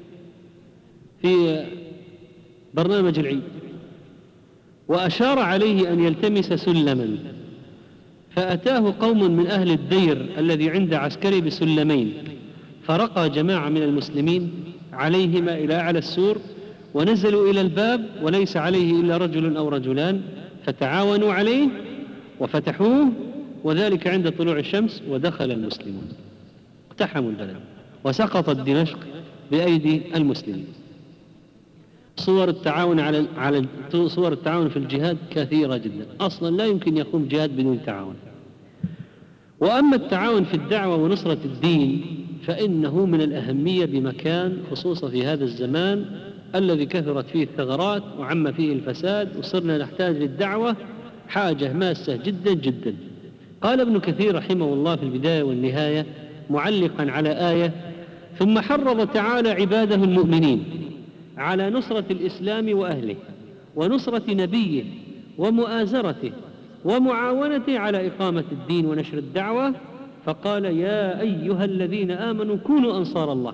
في برنامج العيد. وأشار عليه أن يلتمس سلما، فأتاه قوم من أهل الدير الذي عند عسكري بسلمين، فرقى جماعة من المسلمين عليهما إلى أعلى السور، ونزلوا إلى الباب وليس عليه إلا رجل أو رجلان، فتعاونوا عليه وفتحوه، وذلك عند طلوع الشمس، ودخل المسلمون اقتحموا البلد وسقطت دمشق بأيدي المسلمين. صور التعاون على على صور التعاون في الجهاد كثيرة جدا، أصلا لا يمكن يقوم جهاد بدون تعاون. وأما التعاون في الدعوة ونصرة الدين فإنه من الأهمية بمكان، خصوصا في هذا الزمان الذي كثرت فيه الثغرات وعم فيه الفساد، وصرنا نحتاج للدعوة حاجة ماسة جدا جدا. قال ابن كثير رحمه الله في البداية والنهاية معلقا على آية: ثم حرض تعالى عباده المؤمنين على نصرة الإسلام وأهله، ونصرة نبيه، ومؤازرته، ومعاونته على إقامة الدين ونشر الدعوة، فقال: يا أيها الذين آمنوا كونوا أنصار الله،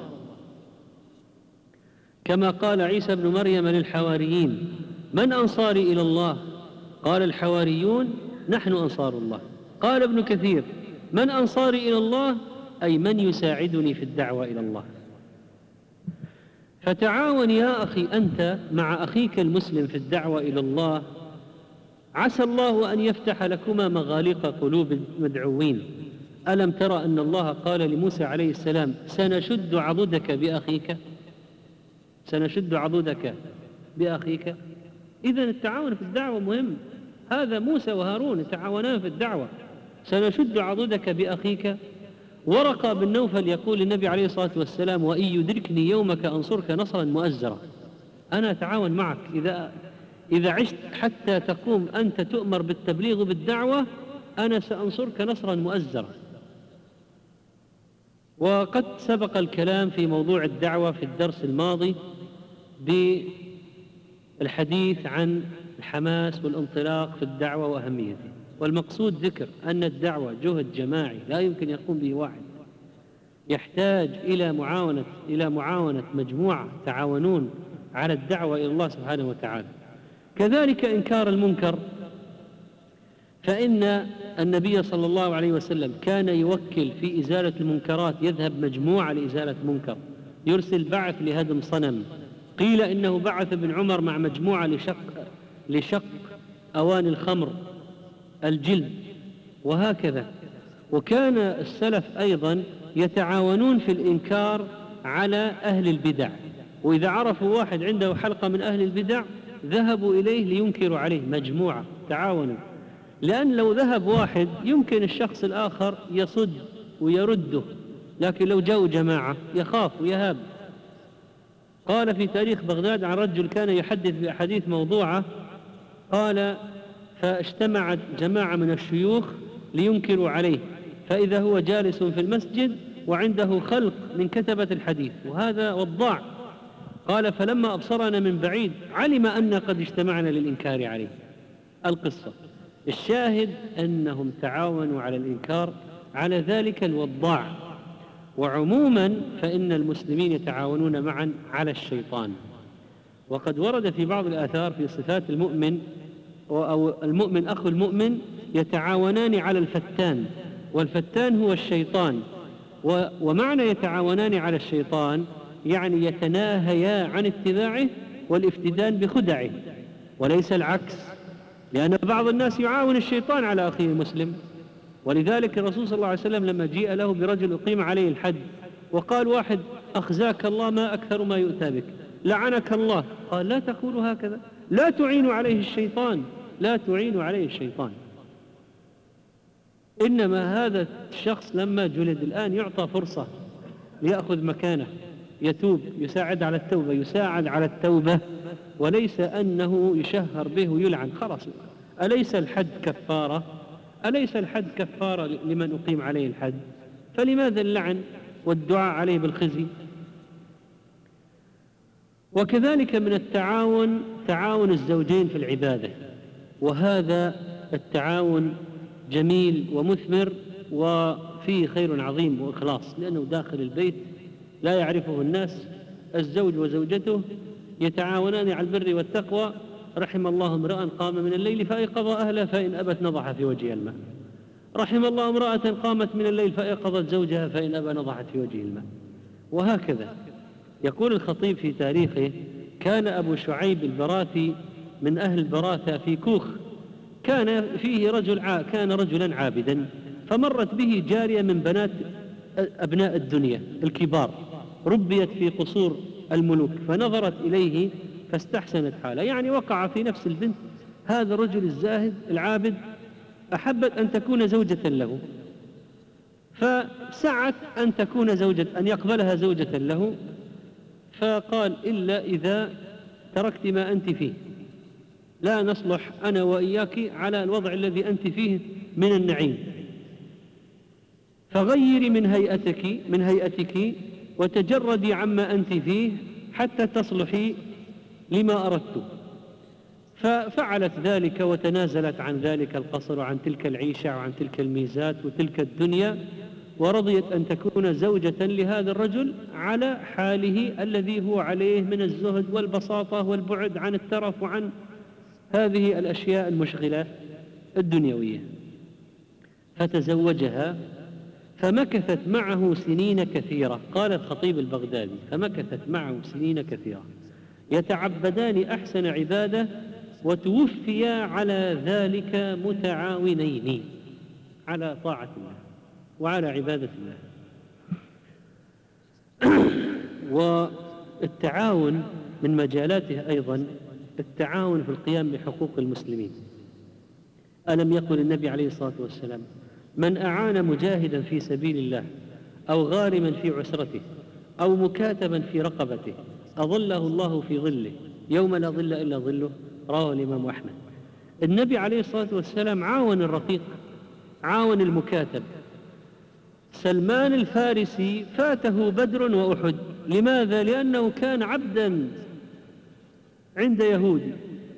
كما قال عيسى بن مريم للحواريين: من أنصاري إلى الله؟ قال الحواريون: نحن أنصار الله. قال ابن كثير: من أنصاري إلى الله؟ أي من يساعدني في الدعوة إلى الله. فتعاون يا أخي أنت مع أخيك المسلم في الدعوة إلى الله، عسى الله أن يفتح لكما مغاليق قلوب المدعوين. ألم ترى أن الله قال لموسى عليه السلام: سنشد عضدك بأخيك، سنشد عضدك بأخيك. إذن التعاون في الدعوة مهم. هذا موسى وهارون يتعاونان في الدعوة. سنشد عضدك بأخيك. ورقة بن نوفل يقول للنبي عليه الصلاة والسلام: وإن يدركني يومك أنصرك نصرا مؤزرا. أنا أتعاون معك إذا إذا عشت حتى تقوم أنت تؤمر بالتبليغ بالدعوة، أنا سأنصرك نصرا مؤزرا. وقد سبق الكلام في موضوع الدعوة في الدرس الماضي بالحديث عن الحماس والانطلاق في الدعوة وأهميته، والمقصود ذكر أن الدعوة جهد جماعي لا يمكن يقوم به واحد، يحتاج إلى معاونة إلى معاونة مجموعة تعاونون على الدعوة إلى الله سبحانه وتعالى. كذلك إنكار المنكر، فإن النبي صلى الله عليه وسلم كان يوكل في إزالة المنكرات، يذهب مجموعة لإزالة منكر، يرسل بعث لهدم صنم. قيل إنه بعث ابن عمر مع مجموعة لشق لشق أواني الخمر الجلد، وهكذا. وكان السلف أيضا يتعاونون في الإنكار على أهل البدع، وإذا عرفوا واحد عنده حلقة من أهل البدع ذهبوا إليه لينكروا عليه، مجموعة تعاونوا. لأن لو ذهب واحد يمكن الشخص الآخر يصد ويرده، لكن لو جاءوا جماعة يخاف ويهاب. قال في تاريخ بغداد عن رجل كان يحدث بأحاديث موضوعة، قال: فاجتمعت جماعة من الشيوخ لينكروا عليه، فإذا هو جالس في المسجد وعنده خلق من كتبة الحديث، وهذا وضاع. قال: فلما أبصرنا من بعيد علم أن قد اجتمعنا للإنكار عليه. القصة الشاهد أنهم تعاونوا على الإنكار على ذلك الوضاع. وعموما فإن المسلمين يتعاونون معا على الشيطان. وقد ورد في بعض الآثار في صفات المؤمن أو المؤمن أخو المؤمن يتعاونان على الفتان، والفتان هو الشيطان. ومعنى يتعاونان على الشيطان يعني يتناهيا عن اتباعه والافتدان بخدعه، وليس العكس، لأن بعض الناس يعاون الشيطان على أخيه المسلم. ولذلك الرسول صلى الله عليه وسلم لما جيء له برجل أقيم عليه الحد وقال واحد: أخزاك الله ما أكثر ما يؤتى بك، لعنك الله، قال: لا تقولوا هكذا، لا تعين عليه الشيطان، لا تعين عليه الشيطان. إنما هذا الشخص لما جلد الآن يعطى فرصة ليأخذ مكانه، يتوب، يساعد على التوبة، يساعد على التوبة، وليس أنه يشهر به ويلعن. خلاص، أليس الحد كفارة؟ أليس الحد كفارة لمن أقيم عليه الحد؟ فلماذا اللعن والدعاء عليه بالخزي؟ وكذلك من التعاون تعاون الزوجين في العبادة، وهذا التعاون جميل ومثمر وفيه خير عظيم وإخلاص، لأنه داخل البيت لا يعرفه الناس، الزوج وزوجته يتعاونان على البر والتقوى. رحم الله امرأ قام من الليل فأيقظ أهله فإن أبت نضح في وجه الماء. رحم الله امرأة قامت من الليل فأيقظت زوجها فإن أبى نضحت في وجه الماء. وهكذا يقول الخطيب في تاريخه: كان أبو شعيب البراثي من أهل البراثة في كوخ، كان فيه رجل ع... كان رجلا عابدا، فمرت به جارية من بنات أبناء الدنيا الكبار، ربيت في قصور الملوك، فنظرت إليه فاستحسنت حاله، يعني وقع في نفس البنت هذا الرجل الزاهد العابد، أحبت أن تكون زوجة له، فسعت أن تكون زوجة، أن يقبلها زوجة له، فقال: إلا إذا تركت ما أنت فيه، لا نصلح أنا وإياك على الوضع الذي أنت فيه من النعيم، فغيري من هيئتك من هيئتك وتجردي عما أنت فيه حتى تصلحي لما أردت. ففعلت ذلك وتنازلت عن ذلك القصر وعن تلك العيشة وعن تلك الميزات وتلك الدنيا، ورضيت أن تكون زوجة لهذا الرجل على حاله الذي هو عليه من الزهد والبساطة والبعد عن الترف وعن هذه الأشياء المشغلة الدنيوية. فتزوجها فمكثت معه سنين كثيرة. قال الخطيب البغدادي: فمكثت معه سنين كثيرة يتعبدان أحسن عبادة، وتوفيا على ذلك متعاونين على طاعة الله وعلى عبادة الله. والتعاون من مجالاته أيضا التعاون في القيام بحقوق المسلمين. ألم يقل النبي عليه الصلاة والسلام: من أعان مجاهدا في سبيل الله أو غارما في عسرته أو مكاتبا في رقبته أظله الله في ظله يوم لا ظل إلا ظله. رواه الإمام أحمد. النبي عليه الصلاة والسلام عاون الرقيق، عاون المكاتب. سلمان الفارسي فاته بدر وأحد، لماذا؟ لأنه كان عبدا عند يهودي.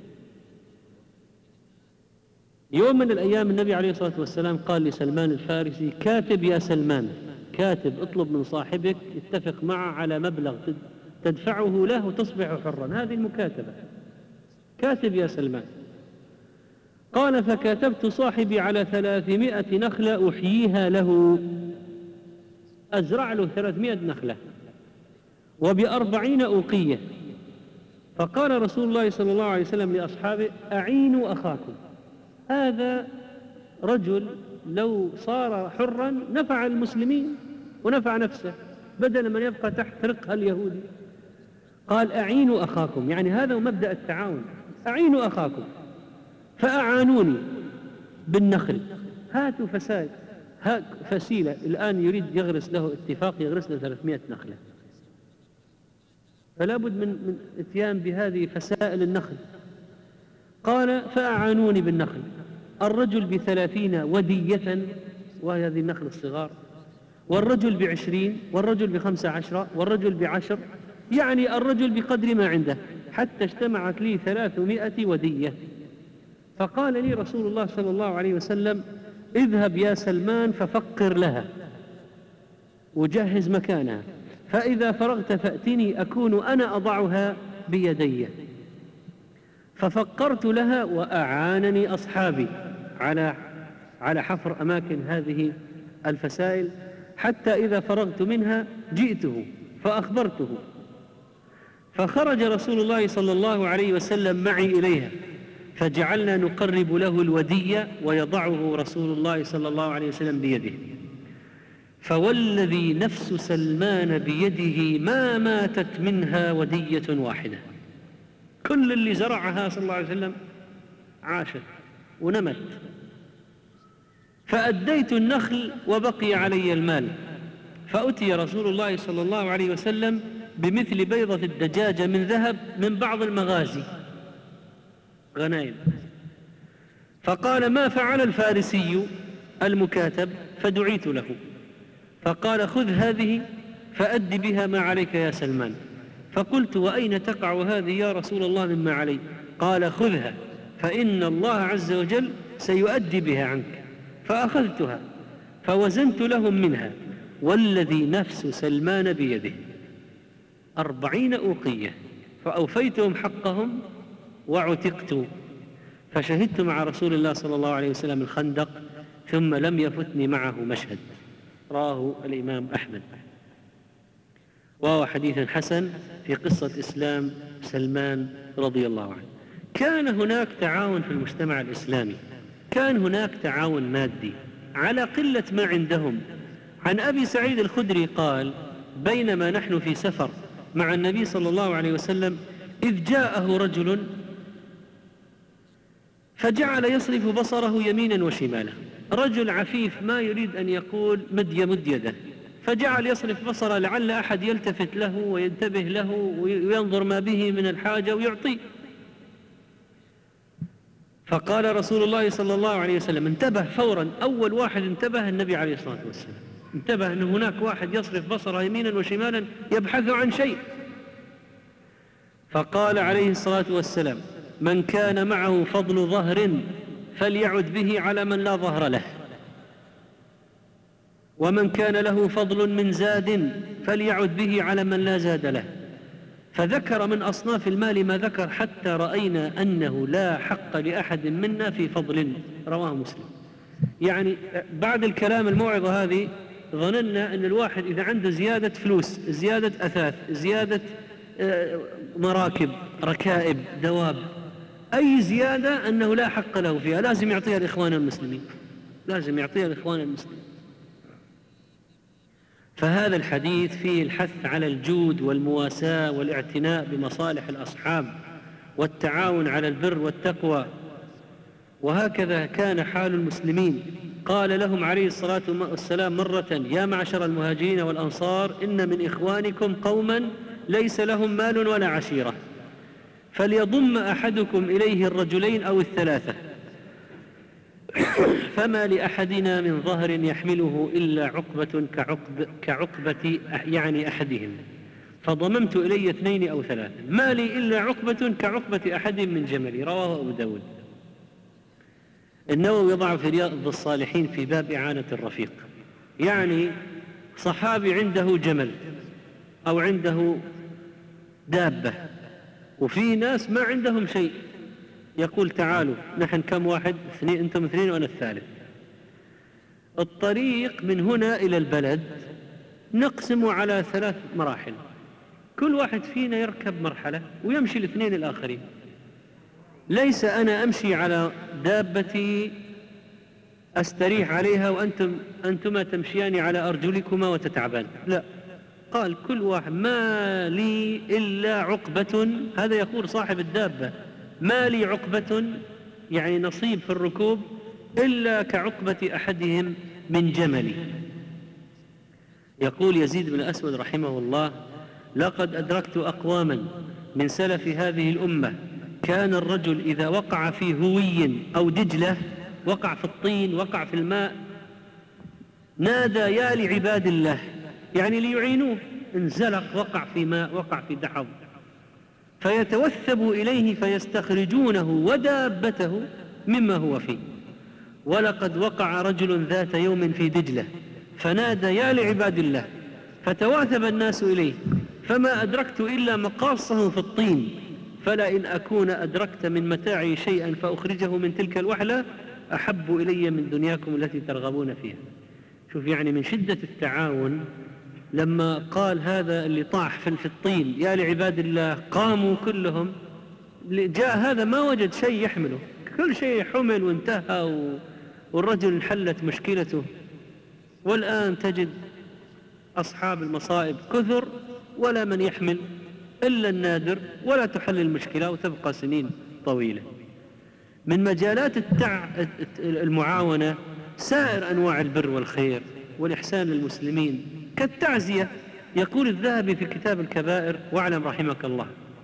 يوم من الأيام النبي عليه الصلاة والسلام قال لسلمان الفارسي: كاتب يا سلمان، كاتب، اطلب من صاحبك اتفق معه على مبلغ تدفعه له وتصبح حرا. هذه المكاتبة، كاتب يا سلمان. قال: فكاتبت صاحبي على ثلاثمائة نخلة أحييها له، أزرع له ثلاثمائة نخلة وبأربعين أوقية. فقال رسول الله صلى الله عليه وسلم لأصحابه: أعينوا أخاكم. هذا رجل لو صار حرا نفع المسلمين ونفع نفسه بدل من يبقى تحت رقها اليهودي. قال: أعينوا أخاكم، يعني هذا مبدأ التعاون، أعينوا أخاكم. فأعانوني بالنخل، هاتوا فساد، هات فسيلة، الآن يريد يغرس له اتفاق يغرس له ثلاثمائة نخلة، فلا بد من, من اتيان بهذه فسائل النخل. قال: فأعانوني بالنخل، الرجل بثلاثين ودية، وهي هذه النخل الصغار، والرجل بعشرين، والرجل بخمسة عشر، والرجل بعشر، يعني الرجل بقدر ما عنده، حتى اجتمعت لي ثلاثمائة ودية. فقال لي رسول الله صلى الله عليه وسلم: اذهب يا سلمان ففقر لها وجهز مكانها، فإذا فرغت فأتني أكون أنا أضعها بيدي. ففقرت لها وأعانني أصحابي على على حفر أماكن هذه الفسائل، حتى إذا فرغت منها جئته فأخبرته، فخرج رسول الله صلى الله عليه وسلم معي إليها، فجعلنا نقرب له الودية ويضعه رسول الله صلى الله عليه وسلم بيده. فوالذي نفس سلمان بيده ما ماتت منها ودية واحدة، كل اللي زرعها صلى الله عليه وسلم عاشت ونمت. فأديت النخل وبقي علي المال، فأتي رسول الله صلى الله عليه وسلم بمثل بيضة الدجاجة من ذهب من بعض المغازي غنائم، فقال: ما فعل الفارسي المكاتب؟ فدعيت له، فقال: خذ هذه فأد بها ما عليك يا سلمان. فقلت: وأين تقع هذه يا رسول الله مما علي؟ قال: خذها فإن الله عز وجل سيؤدي بها عنك. فأخذتها فوزنت لهم منها والذي نفس سلمان بيده أربعين أوقية، فأوفيتهم حقهم وعتقت، فشهدت مع رسول الله صلى الله عليه وسلم الخندق، ثم لم يفتني معه مشهد. رواه الإمام أحمد، وهو حديث حسن في قصة إسلام سلمان رضي الله عنه. كان هناك تعاون في المجتمع الإسلامي، كان هناك تعاون مادي على قلة ما عندهم. عن أبي سعيد الخدري قال: بينما نحن في سفر مع النبي صلى الله عليه وسلم إذ جاءه رجل فجعل يصرف بصره يمينا وشمالا، رجل عفيف ما يريد أن يقول مد يمد يده، فجعل يصرف بصره لعل أحد يلتفت له وينتبه له وينظر ما به من الحاجة ويعطيه. فقال رسول الله صلى الله عليه وسلم: انتبه فورا. أول واحد انتبه النبي عليه الصلاة والسلام، انتبه أن هناك واحد يصرف بصره يمينا وشمالا يبحث عن شيء. فقال عليه الصلاة والسلام: من كان معه فضل ظهر فليعد به على من لا ظهر له، ومن كان له فضل من زاد فليعد به على من لا زاد له. فذكر من أصناف المال ما ذكر حتى رأينا أنه لا حق لأحد منا في فضل. رواه مسلم. يعني بعد الكلام الموعظة هذه ظننا أن الواحد إذا عنده زيادة فلوس، زيادة أثاث، زيادة مراكب، ركائب، دواب، أي زيادة أنه لا حق له فيها، لازم يعطيها الإخوان المسلمين، لازم يعطيها الإخوان المسلمين. فهذا الحديث فيه الحث على الجود والمواساة والاعتناء بمصالح الأصحاب والتعاون على البر والتقوى، وهكذا كان حال المسلمين. قال لهم عليه الصلاة والسلام مرة: يا معشر المهاجرين والأنصار، إن من إخوانكم قوما ليس لهم مال ولا عشيرة، فليضم أحدكم إليه الرجلين أو الثلاثة، فما لأحدنا من ظهر يحمله إلا عقبة كعقب كعقبة يعني أحدهم، فضممت إلي اثنين أو ثلاثة، ما لي إلا عقبة كعقبة أحد من جملي. رواه أبو داود. النووي يضع في رياض الصالحين في باب إعانة الرفيق، يعني صحابي عنده جمل أو عنده دابة وفي ناس ما عندهم شيء، يقول: تعالوا نحن كم واحد؟ اثنين، أنتم اثنين وأنا الثالث. الطريق من هنا إلى البلد نقسم على ثلاث مراحل، كل واحد فينا يركب مرحلة ويمشي الاثنين الآخرين. ليس أنا أمشي على دابتي أستريح عليها وأنتم أنتما تمشيان على أرجلكما وتتعبان، لا، قال كل واحد ما لي إلا عقبة، هذا يقول صاحب الدابة: ما لي عقبة يعني نصيب في الركوب إلا كعقبة أحدهم من جملي. يقول يزيد بن أسود رحمه الله: لقد أدركت أقواما من سلف هذه الأمة كان الرجل إذا وقع في هوي أو دجلة، وقع في الطين، وقع في الماء، نادى: يا لعباد الله، يعني ليعينوه، انزلق، وقع في ماء، وقع في دحض، فيتوثب إليه فيستخرجونه ودابته مما هو فيه. ولقد وقع رجل ذات يوم في دجلة فنادى: يا لعباد الله، فتواثب الناس إليه، فما أدركت إلا مقاصه في الطين، فلا إن أكون أدركت من متاعي شيئا فأخرجه من تلك الوحلة أحب إلي من دنياكم التي ترغبون فيها. شوف يعني من شدة التعاون، لما قال هذا اللي طاح في الطين يا لعباد الله قاموا كلهم، جاء هذا ما وجد شيء يحمله، كل شيء حمل وانتهى والرجل انحلت مشكلته. والآن تجد أصحاب المصائب كثر ولا من يحمل إلا النادر، ولا تحل المشكلة وتبقى سنين طويلة. من مجالات التع... المعاونة سائر أنواع البر والخير والإحسان للمسلمين كالتعزية. يقول الذهبي في كتاب الكبائر: واعلم رحمك الله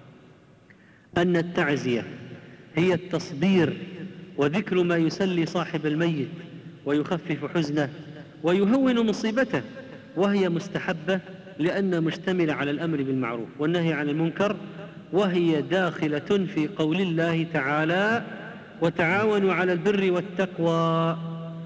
أن التعزية هي التصبير وذكر ما يسلي صاحب الميت ويخفف حزنه ويهون مصيبته، وهي مستحبة لأنها مشتملة على الأمر بالمعروف والنهي عن المنكر، وهي داخلة في قول الله تعالى: وتعاونوا على البر والتقوى.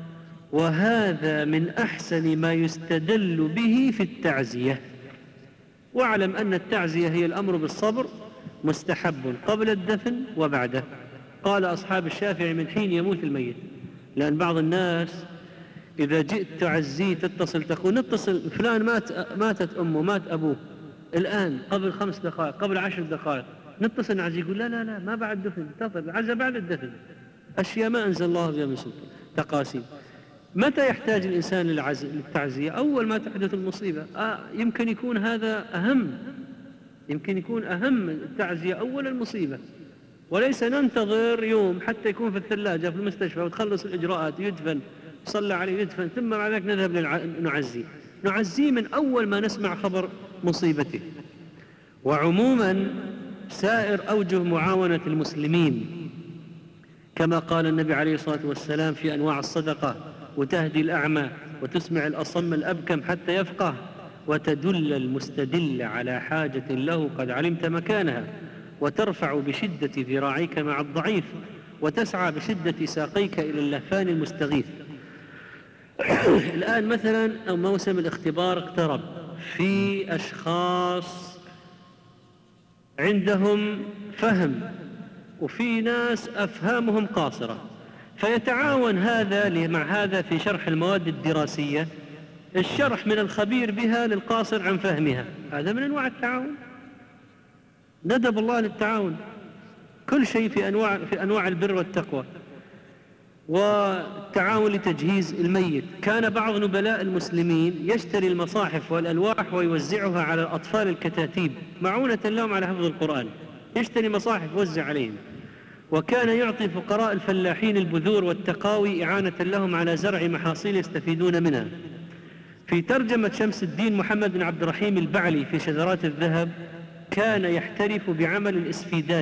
وهذا من أحسن ما يستدل به في التعزية. واعلم أن التعزية هي الأمر بالصبر، مستحب قبل الدفن وبعده. قال أصحاب الشافعي: من حين يموت الميت. لأن بعض الناس إذا جئت تعزيه تتصل تقول: نتصل فلان مات ماتت أمه مات أبوه الآن قبل خمس دقائق قبل عشر دقائق، نتصل نعزيه. يقول: لا لا لا ما بعد دفن، انتظر العزاء بعد الدفن. أشياء ما أنزل الله بها من سلطان، تقاسيم. متى يحتاج الإنسان للتعزية؟ أول ما تحدث المصيبة. آه يمكن يكون هذا أهم، يمكن يكون أهم التعزية أول المصيبة، وليس ننتظر يوم حتى يكون في الثلاجة في المستشفى وتخلص الإجراءات يدفن صلى عليه يدفن ثم بعد ذلك نذهب نعزيه. نعزيه من أول ما نسمع خبر مصيبته. وعموما سائر أوجه معاونة المسلمين كما قال النبي عليه الصلاة والسلام في أنواع الصدقة: وتهدي الأعمى وتسمع الأصم الأبكم حتى يفقه وتدل المستدل على حاجة له قد علمت مكانها وترفع بشدة ذراعيك مع الضعيف وتسعى بشدة ساقيك إلى اللهفان المستغيث. الآن مثلا موسم الاختبار اقترب، في أشخاص عندهم فهم وفي ناس أفهامهم قاصرة، فيتعاون هذا مع هذا في شرح المواد الدراسية، الشرح من الخبير بها للقاصر عن فهمها. هذا من أنواع التعاون. ندب الله للتعاون، كل شيء في أنواع, في أنواع البر والتقوى. والتعاون لتجهيز الميت. كان بعض نبلاء المسلمين يشتري المصاحف والألواح ويوزعها على الأطفال الكتاتيب معونة لهم على حفظ القرآن، يشتري مصاحف وزع عليهم. وكان يعطي فقراء الفلاحين البذور والتقاوي إعانة لهم على زرع محاصيل يستفيدون منها. في ترجمة شمس الدين محمد بن عبد الرحيم البعلي في شذرات الذهب: كان يحترف بعمل الإسفيداج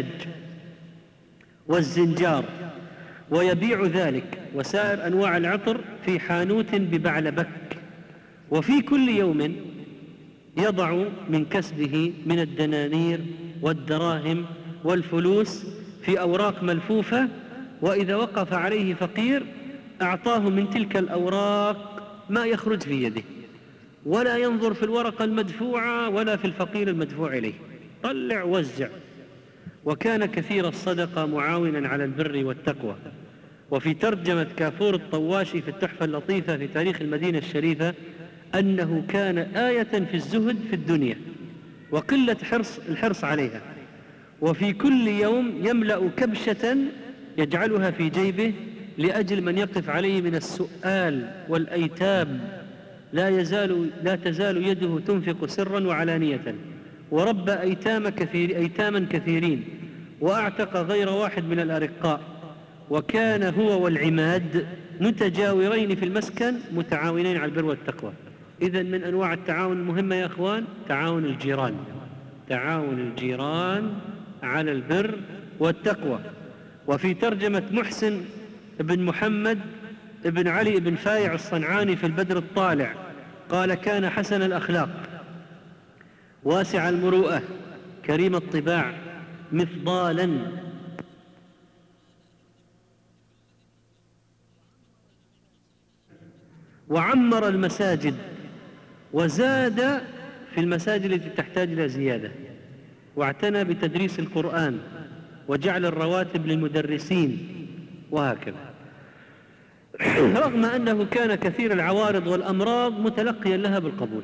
والزنجار ويبيع ذلك وسائر أنواع العطر في حانوت ببعلبك، وفي كل يوم يضع من كسبه من الدنانير والدراهم والفلوس في أوراق ملفوفة، وإذا وقف عليه فقير أعطاه من تلك الأوراق ما يخرج في يده، ولا ينظر في الورقة المدفوعة ولا في الفقير المدفوع إليه، طلع وزع. وكان كثير الصدقة معاونا على البر والتقوى. وفي ترجمة كافور الطواشي في التحفة اللطيفة في تاريخ المدينة الشريفة أنه كان آية في الزهد في الدنيا وقلة حرص الحرص عليها، وفي كل يوم يملأ كبشة يجعلها في جيبه لأجل من يقف عليه من السؤال والأيتام، لا يزال لا تزال يده تنفق سرا وعلانية. وربى أيتام كثير أيتاما كثيرين وأعتق غير واحد من الأرقاء، وكان هو والعماد متجاورين في المسكن متعاونين على البر والتقوى. إذن من أنواع التعاون المهمة يا أخوان تعاون الجيران، تعاون الجيران على البر والتقوى. وفي ترجمة محسن بن محمد بن علي بن فايع الصنعاني في البدر الطالع قال: كان حسن الأخلاق واسع المروءة كريم الطباع مفضالا وعمر المساجد وزاد في المساجد التي تحتاج إلى زيادة، واعتنى بتدريس القرآن وجعل الرواتب للمدرسين وهكذا، رغم أنه كان كثير العوارض والأمراض متلقيا لها بالقبول.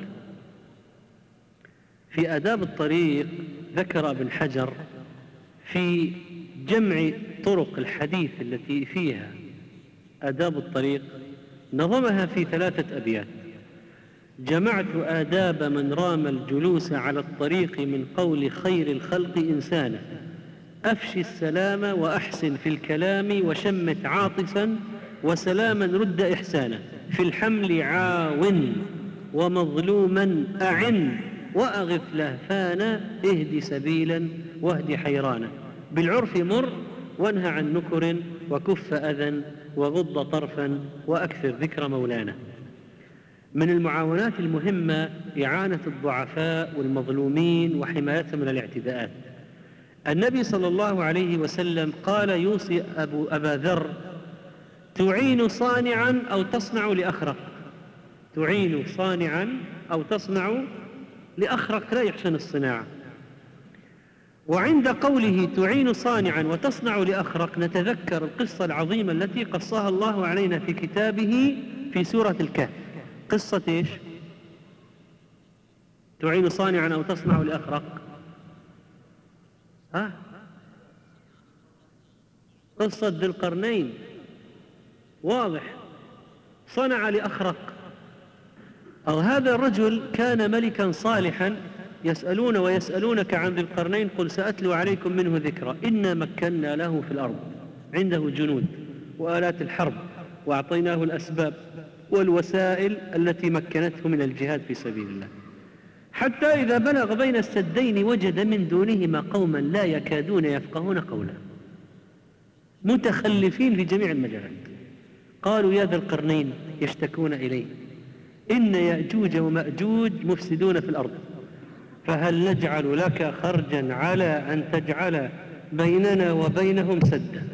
في آداب الطريق ذكر ابن حجر في جمع طرق الحديث التي فيها آداب الطريق، نظمها في ثلاثة أبيات: جمعت آداب من رام الجلوس على الطريق من قول خير الخلق إنسانا، أفشي السلام وأحسن في الكلام، وشمت عاطفا وسلاما رد إحسانا، في الحمل عاون ومظلوما أعن، وأغف لهفانا اهد سبيلا واهد حيرانا، بالعرف مر وانهى عن نكر، وكف أذى وغض طرفا، وأكثر ذكر مولانا. من المعاونات المهمة إعانة الضعفاء والمظلومين وحمايتهم من الاعتداءات. النبي صلى الله عليه وسلم قال يوصي أبو أبا ذر: تعين صانعا أو تصنع لأخرق، تعين صانعا أو تصنع لأخرق، لا يحسن الصناعة. وعند قوله تعين صانعا وتصنع لأخرق نتذكر القصة العظيمة التي قصها الله علينا في كتابه في سورة الكهف. قصة إيش؟ تعين صانعا أو تصنع لأخرق، ها؟ قصة ذي القرنين، واضح، صنع لأخرق. أو هذا الرجل كان ملكا صالحا، يسألون ويسألونك عن ذي القرنين قل سأتلو عليكم منه ذكرى، إنا مكنا له في الأرض، عنده جنود وآلات الحرب، وأعطيناه الأسباب والوسائل التي مكنته من الجهاد في سبيل الله، حتى إذا بلغ بين السدين وجد من دونهما قوما لا يكادون يفقهون قولا، متخلفين في جميع المجالات. قالوا يا ذا القرنين يشتكون إليه إن يأجوج ومأجوج مفسدون في الأرض، فهل نجعل لك خرجا على أن تجعل بيننا وبينهم سدا؟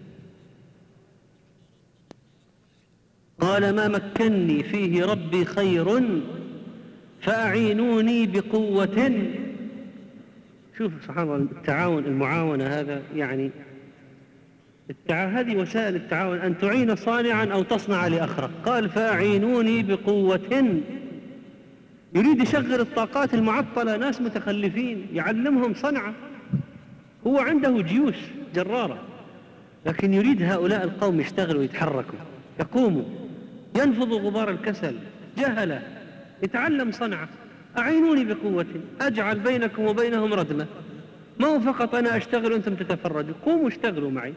قال ما مكني فيه ربي خير فأعينوني بقوة. شوف سبحان الله التعاون، المعاونة، هذا يعني التع... هذه وسائل التعاون، أن تعين صانعا أو تصنع لأخرق. قال فأعينوني بقوة، يريد يشغل الطاقات المعطلة، ناس متخلفين يعلمهم صنعة، هو عنده جيوش جرارة، لكن يريد هؤلاء القوم يشتغلوا ويتحركوا، يقوموا، ينفضوا غبار الكسل، جهلة، يتعلم صنعة. أعينوني بقوة أجعل بينكم وبينهم ردمة، ما هو فقط أنا أشتغل وأنتم تتفردوا، قوموا اشتغلوا معي.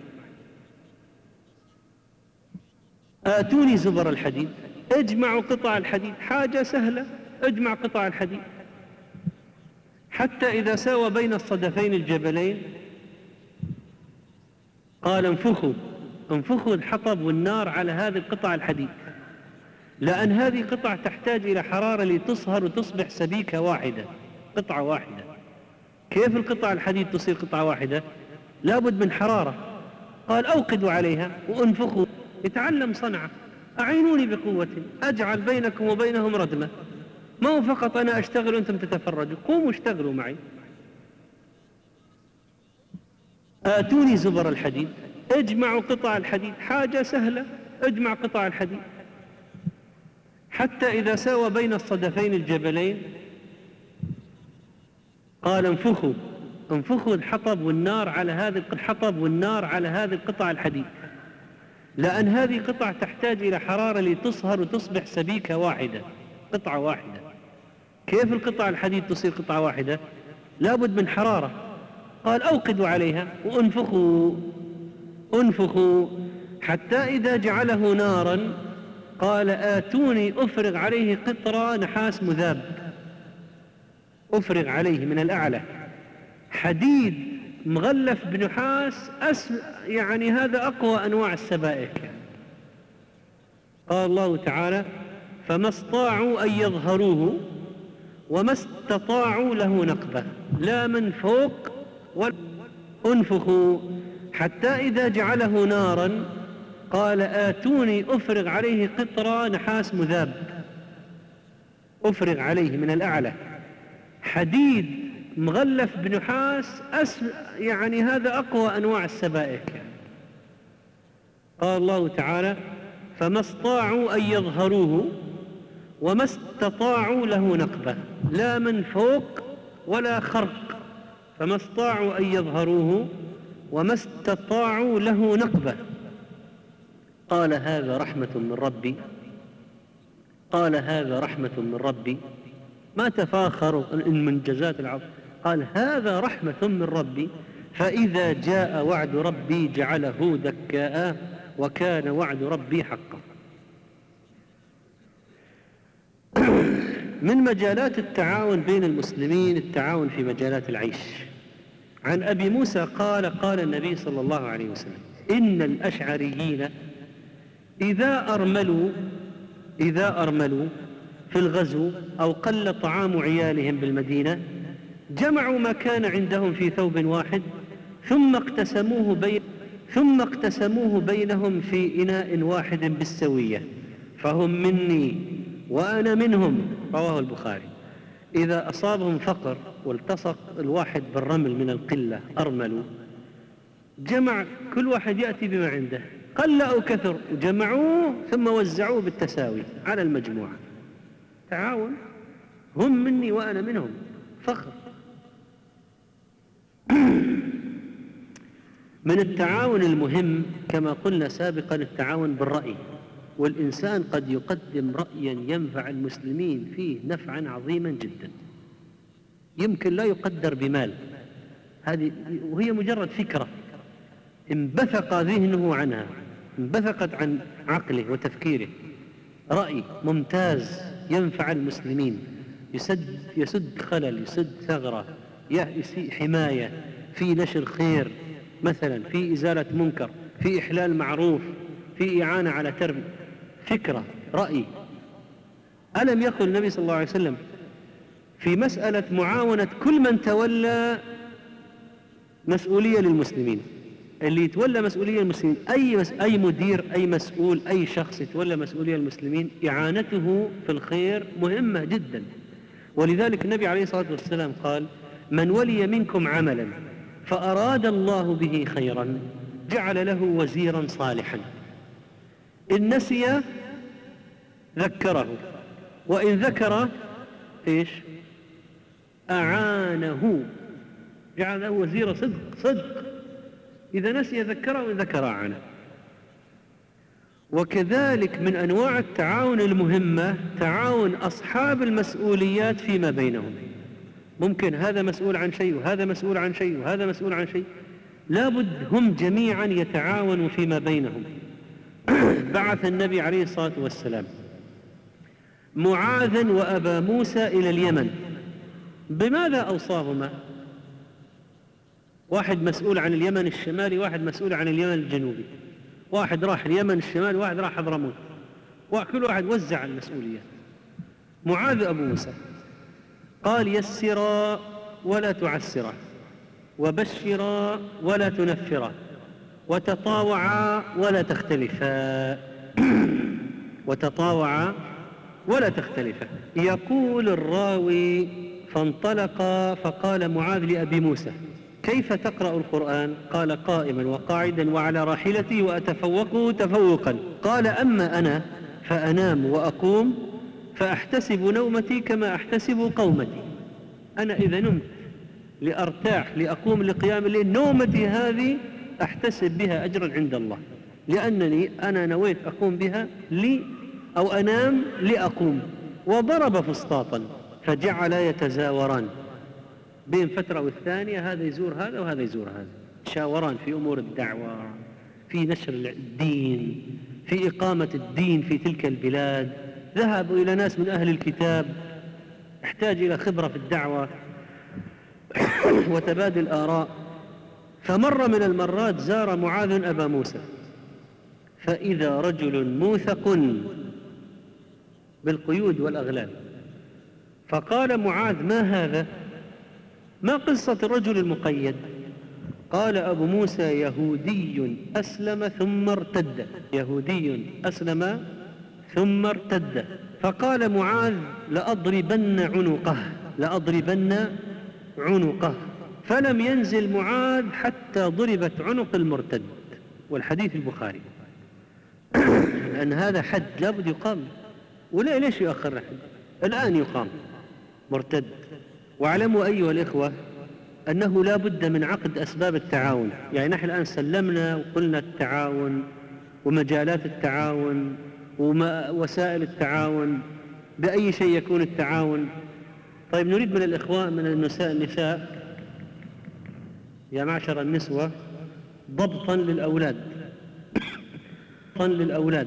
آتوني زبر الحديد، اجمعوا قطع الحديد، حاجة سهلة، اجمع قطع الحديد حتى إذا ساوى بين الصدفين الجبلين قال انفخوا انفخوا الحطب والنار على هذه القطع الحديد، لأن هذه قطع تحتاج إلى حرارة لتصهر وتصبح سبيكة واحدة، قطعة واحدة. كيف القطع الحديد تصير قطعة واحدة؟ لابد من حرارة. قال أوقدوا عليها وانفخوا، يتعلم صنعة. أعينوني بقوة أجعل بينكم وبينهم ردمة، ما هو فقط أنا أشتغل وأنتم تتفردوا، قوموا اشتغلوا معي. آتوني زبر الحديد، اجمعوا قطع الحديد، حاجة سهلة، اجمع قطع الحديد حتى إذا ساوى بين الصدفين الجبلين قال انفخوا انفخوا الحطب والنار على هذه الحطب والنار على هذه القطع الحديد، لأن هذه قطع تحتاج إلى حرارة لتصهر وتصبح سبيكة واحدة، قطعة واحدة. كيف القطع الحديد تصير قطعة واحدة؟ لابد من حرارة. قال أوقدوا عليها وانفخوا انفخوا حتى إذا جعله نارا قال آتوني أفرغ عليه قطرة نحاس مذاب، أفرغ عليه من الأعلى حديد مغلف بنحاس أسل، يعني هذا أقوى أنواع السبائك. قال الله تعالى فما استطاعوا أن يظهروه وما استطاعوا له نقبة، لا من فوق ولا. انفخوا حتى إذا جعله نارا قال آتوني أفرغ عليه قطرة نحاس مذاب، أفرغ عليه من الأعلى حديد مغلف بنحاس أس يعني هذا أقوى أنواع السبائك. قال الله تعالى فما استطاعوا أن يظهروه وما استطاعوا له نقبة، لا من فوق ولا خرق، فما استطاعوا أن يظهروه وما استطاعوا له نقبة. قال هذا رحمة من ربي، قال هذا رحمة من ربي، ما تفاخروا المنجزات العظيمة، قال هذا رحمة من ربي فإذا جاء وعد ربي جعله دكاء وكان وعد ربي حقا. من مجالات التعاون بين المسلمين التعاون في مجالات العيش. عن أبي موسى قال قال النبي صلى الله عليه وسلم إن الأشعريين إذا أرملوا إذا أرملوا في الغزو أو قل طعام عيالهم بالمدينة جمعوا ما كان عندهم في ثوب واحد ثم اقتسموه بين ثم اقتسموه بينهم في إناء واحد بالسوية، فهم مني وأنا منهم. رواه البخاري. إذا أصابهم فقر والتصق الواحد بالرمل من القلة أرملوا، جمع كل واحد يأتي بما عنده قل أو كثر، جمعوه ثم وزعوه بالتساوي على المجموعة. تعاون، هم مني وأنا منهم، فخر. من التعاون المهم كما قلنا سابقا التعاون بالرأي، والإنسان قد يقدم رأيا ينفع المسلمين فيه نفعا عظيما جدا، يمكن لا يقدر بمال، هذه وهي مجرد فكرة انبثق ذهنه عنها، انبثقت عن عقله وتفكيره، رأي ممتاز ينفع المسلمين، يسد, يسد خلل، يسد ثغرة، حماية، في نشر خير مثلا، في إزالة منكر، في إحلال معروف، في إعانة على تربية، فكرة، رأي. ألم يقل النبي صلى الله عليه وسلم في مسألة معاونة كل من تولى مسؤولية للمسلمين، اللي يتولى مسؤولية المسلمين، أي, مس... أي مدير، أي مسؤول، أي شخص يتولى مسؤولية المسلمين، إعانته في الخير مهمة جدا. ولذلك النبي عليه الصلاة والسلام قال من ولي منكم عملا فأراد الله به خيرا جعل له وزيرا صالحا، إن نسي ذكره، وإن ذكر إيش أعانه، جعل له وزير صدق صدق، إذا نسي ذكره وإن ذكر أعانه. وكذلك من أنواع التعاون المهمة تعاون أصحاب المسؤوليات فيما بينهم، ممكن هذا مسؤول عن شيء وهذا مسؤول عن شيء وهذا مسؤول عن شيء، لابد هم جميعا يتعاونوا فيما بينهم. بعث النبي عليه الصلاة والسلام معاذ وأبا موسى إلى اليمن، بماذا أوصاهما؟ واحد مسؤول عن اليمن الشمالي، واحد مسؤول عن اليمن الجنوبي، واحد راح اليمن الشمالي، واحد راح حضرموت، وكل واحد وزع المسؤولية. معاذ أبو موسى قال يسرا ولا تعسرا، وبشرا ولا تنفرا، وتطاوعا ولا تختلفا وتطاوعا ولا تختلفا. يقول الراوي فانطلقا فقال معاذ لأبي موسى كيف تقرأ القرآن؟ قال قائما وقاعدا وعلى راحلتي وأتفوقه تفوقا. قال أما أنا فأنام وأقوم فأحتسب نومتي كما أحتسب قومتي، أنا إذا نمت لأرتاح لأقوم لقيام الليل، نومتي هذه أحتسب بها أجرا عند الله، لأنني أنا نويت أقوم بها لي أو أنام لأقوم. وضرب فسطاطا فجعل يتزاوران بين فترة والثانية، هذا يزور هذا وهذا يزور هذا، شاوران في أمور الدعوة، في نشر الدين، في إقامة الدين في تلك البلاد. ذهبوا إلى ناس من أهل الكتاب احتاج إلى خبرة في الدعوة وتبادل آراء. فمر من المرات زار معاذ أبا موسى فإذا رجل موثق بالقيود والأغلال، فقال معاذ ما هذا؟ ما قصة الرجل المقيد؟ قال أبو موسى يهودي أسلم ثم ارتد، يهودي أسلم ثم ارتد. فقال معاذ لأضربن عنقه، لأضربن عنقه، فلم ينزل معاذ حتى ضربت عنق المرتد، والحديث البخاري. لأن هذا حد لابد يقام، ولا ليش يؤخر الحد؟ الآن يقام مرتد. واعلموا أيها الإخوة أنه لا بد من عقد أسباب التعاون. يعني نحن الآن سلمنا وقلنا التعاون ومجالات التعاون ووسائل التعاون، بأي شيء يكون التعاون. طيب نريد من الإخوان من النساء النساء يا معشر النسوة ضبطا للأولاد ضبطا للأولاد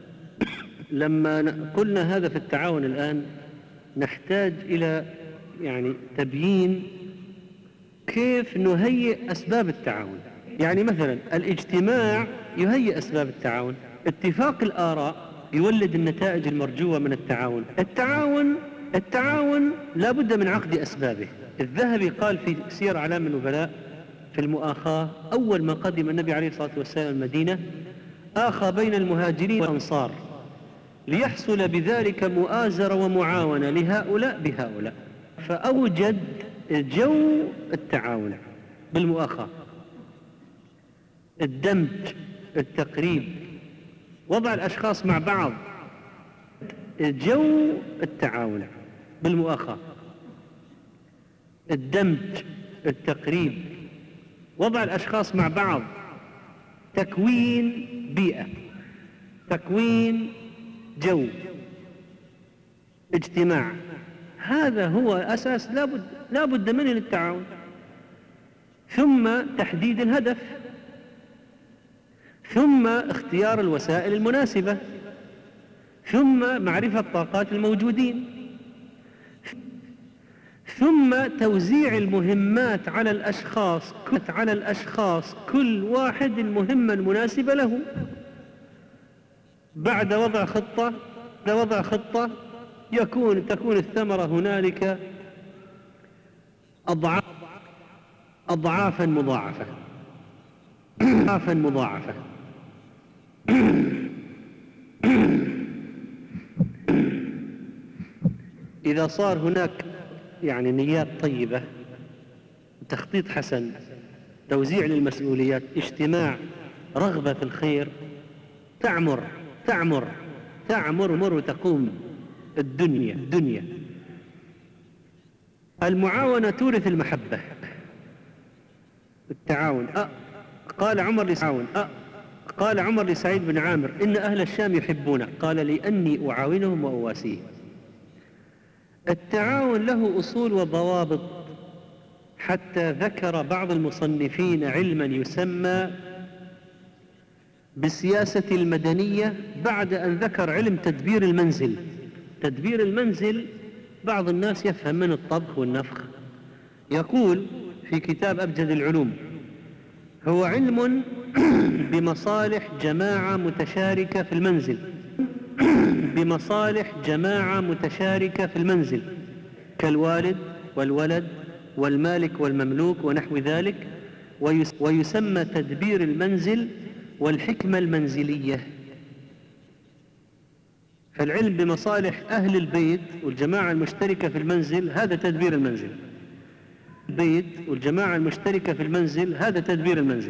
لما قلنا هذا في التعاون الآن نحتاج إلى يعني تبيين كيف نهيئ أسباب التعاون. يعني مثلا الاجتماع يهيئ أسباب التعاون، اتفاق الآراء يولد النتائج المرجوة من التعاون. التعاون التعاون لا بد من عقد أسبابه. الذهبي قال في سير أعلام النبلاء في المؤاخاة: أول ما قدم النبي عليه الصلاة والسلام المدينة آخى بين المهاجرين والأنصار ليحصل بذلك مؤازرة ومعاونة لهؤلاء بهؤلاء، فأوجد جو التعاون بالمؤاخاة، الدمج، التقريب، وضع الأشخاص مع بعض، جو التعاون بالمؤاخاة، الدمج، التقريب، وضع الأشخاص مع بعض، تكوين بيئة، تكوين جو، اجتماع. هذا هو أساس لابد لابد منه للتعاون. ثم تحديد الهدف، ثم اختيار الوسائل المناسبة، ثم معرفة طاقات الموجودين، ثم توزيع المهمات على الأشخاص على الأشخاص كل واحد المهمة المناسبة له. بعد وضع خطة بعد وضع خطة يكون تكون الثمرة هنالك أضعاف أضعافا مضاعفة أضعافا مضاعفة. إذا صار هناك يعني نيات طيبة، تخطيط حسن، توزيع للمسؤوليات، اجتماع، رغبة في الخير، تعمر تعمر تعمر مر وتقوم الدنيا الدنيا. المعاونة تورث المحبة. التعاون أه قال عمر لسعاون أه قال عمر لسعيد بن عامر: إن أهل الشام يحبونه، قال: لأني أعاونهم وأواسيهم. التعاون له أصول وضوابط، حتى ذكر بعض المصنفين علما يسمى بالسياسة المدنية بعد أن ذكر علم تدبير المنزل. تدبير المنزل بعض الناس يفهم من الطبخ والنفخ. يقول في كتاب أبجد العلوم: هو علم بمصالح جماعة متشاركة في المنزل بمصالح جماعة متشاركة في المنزل كالوالد والولد والمالك والمملوك ونحو ذلك، ويسمى تدبير المنزل والحكمة المنزلية. فالعلم بمصالح أهل البيت والجماعة المشتركة في المنزل هذا تدبير المنزل. البيت والجماعة المشتركة في المنزل هذا تدبير المنزل.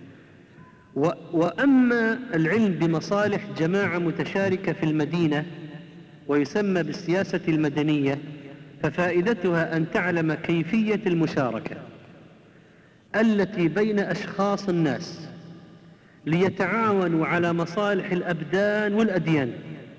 وأما العلم بمصالح جماعة متشاركة في المدينة ويسمى بالسياسة المدنية، ففائدتها أن تعلم كيفية المشاركة التي بين أشخاص الناس ليتعاونوا على مصالح الأبدان والأديان.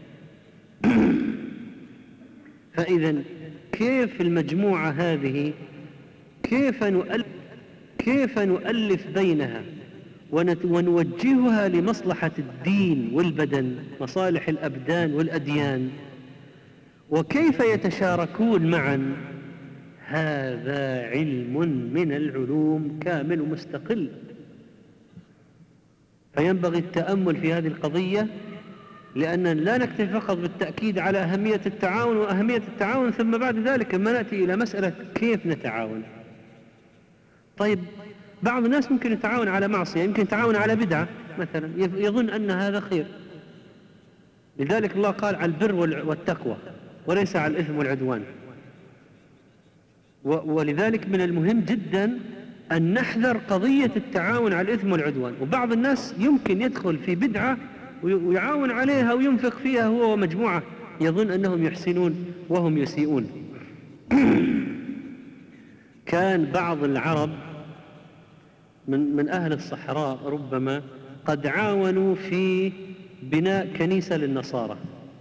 فإذا كيف المجموعة هذه كيف نؤلف, كيف نؤلف بينها ونوجهها لمصلحة الدين والبدن، مصالح الأبدان والأديان، وكيف يتشاركون معا، هذا علم من العلوم كامل مستقل. فينبغي التأمل في هذه القضية، لأن لا نكتفي فقط بالتأكيد على أهمية التعاون وأهمية التعاون ثم بعد ذلك ما نأتي إلى مسألة كيف نتعاون. طيب بعض الناس ممكن يتعاون على معصية، يمكن يتعاون على بدعة مثلا، يظن أن هذا خير. لذلك الله قال على البر والتقوى وليس على الإثم والعدوان. ولذلك من المهم جدا أن نحذر قضية التعاون على الإثم والعدوان. وبعض الناس يمكن يدخل في بدعة ويعاون عليها وينفق فيها هو ومجموعة يظن أنهم يحسنون وهم يسيئون. كان بعض العرب من, من أهل الصحراء ربما قد عاونوا في بناء كنيسة للنصارى.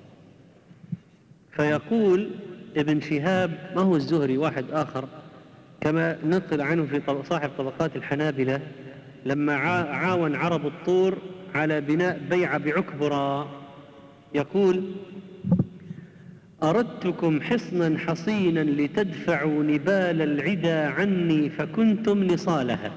فيقول ابن شهاب، ما هو الزهري، واحد آخر كما نقل عنه في صاحب طبقات الحنابلة، لما عاون عرب الطور على بناء بيعة بعكبرى، يقول: أردتكم حصنا حصينا لتدفعوا نبال العدا عني فكنتم نصالها،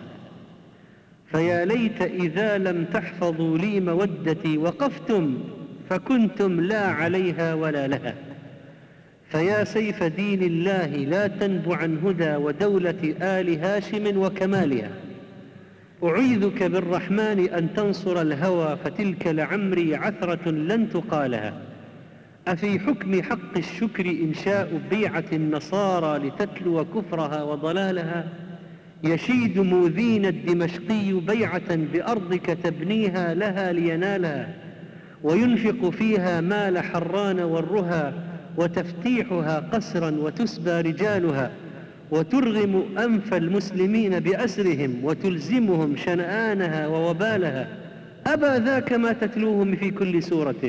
فيا ليت إذا لم تحفظوا لي مودتي وقفتم فكنتم لا عليها ولا لها، فيا سيف دين الله لا تنب عن هدى ودولة آل هاشم وكمالها، أعيذك بالرحمن أن تنصر الهوى فتلك لعمري عثرة لن تقالها، أفي حكم حق الشكر إنشاء بيعة النصارى لتتلو كفرها وضلالها، يشيد موذين الدمشقي بيعة بأرضك تبنيها لها لينالها، وينفق فيها مال حران والرها وتفتيحها قسرا وتسبى رجالها، وترغم أنف المسلمين بأسرهم وتلزمهم شنآنها ووبالها، أبا ذاك ما تتلوهم في كل سورة،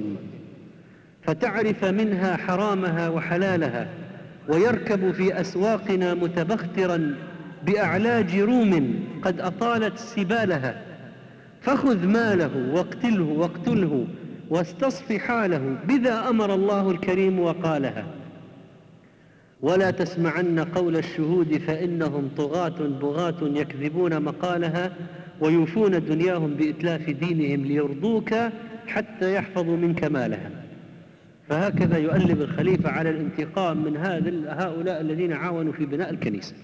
فتعرف منها حرامها وحلالها، ويركب في أسواقنا متبخترا بأعلاج روم قد أطالت سبالها، فخذ ماله واقتله واقتله واستصف حاله، بذا أمر الله الكريم وقالها، ولا تسمعن قول الشهود فإنهم طغاة بغاة يكذبون مقالها، ويوفون دنياهم بإتلاف دينهم ليرضوك حتى يحفظوا منك مالها. فهكذا يؤلب الخليفة على الانتقام من هؤلاء الذين عاونوا في بناء الكنيسة.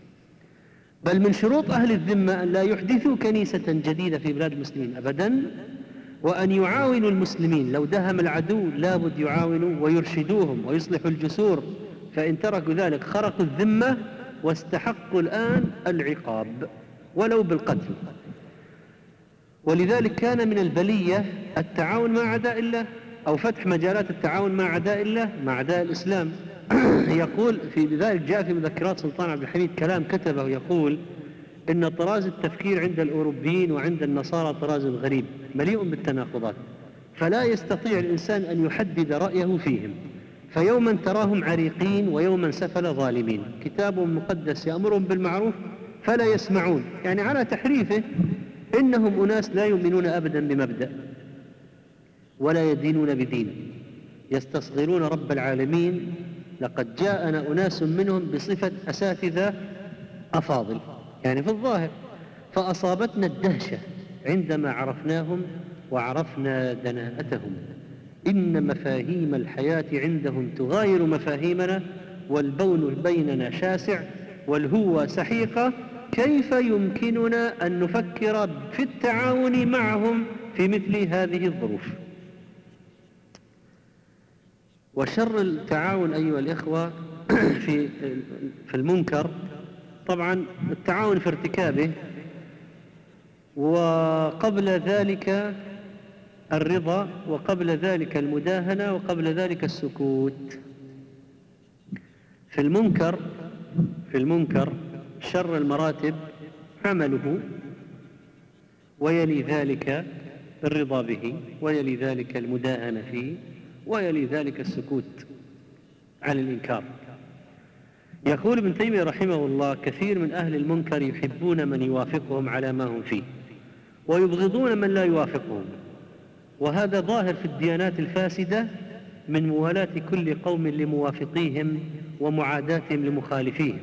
بل من شروط أهل الذمة أن لا يحدثوا كنيسة جديدة في بلاد المسلمين أبدا، وأن يعاونوا المسلمين، لو دهم العدو لابد يعاونوا ويرشدوهم ويصلحوا الجسور، فإن تركوا ذلك خرقوا الذمة واستحقوا الآن العقاب ولو بالقتل. ولذلك كان من البلية التعاون مع أعداء الله، أو فتح مجالات التعاون مع أعداء الله مع أعداء الإسلام. يقول في ذلك جاء في مذكرات سلطان عبد الحميد كلام كتبه، يقول إن طراز التفكير عند الأوروبيين وعند النصارى طراز غريب مليء بالتناقضات، فلا يستطيع الإنسان أن يحدد رأيه فيهم، فيوما تراهم عريقين ويوما سفل ظالمين، كتاب مقدس يأمرهم بالمعروف فلا يسمعون، يعني على تحريفه. إنهم أناس لا يؤمنون أبدا بمبدأ ولا يدينون بدين، يستصغرون رب العالمين. لقد جاءنا أناس منهم بصفة أساتذة أفاضل يعني في الظاهر، فأصابتنا الدهشة عندما عرفناهم وعرفنا دناءتهم. إن مفاهيم الحياة عندهم تغاير مفاهيمنا، والبون بيننا شاسع والهوى سحيقة، كيف يمكننا أن نفكر في التعاون معهم في مثل هذه الظروف؟ وشر التعاون أيها الإخوة في في المنكر طبعا التعاون في ارتكابه، وقبل ذلك الرضا، وقبل ذلك المداهنة، وقبل ذلك السكوت. في المنكر في المنكر شر المراتب عمله، ويلي ذلك الرضا به، ويلي ذلك المداهنة فيه، ويلي ذلك السكوت عن الإنكار. يقول ابن تيمية رحمه الله: كثير من أهل المنكر يحبون من يوافقهم على ما هم فيه، ويبغضون من لا يوافقهم، وهذا ظاهر في الديانات الفاسدة من موالاة كل قوم لموافقيهم ومعاداتهم لمخالفيهم.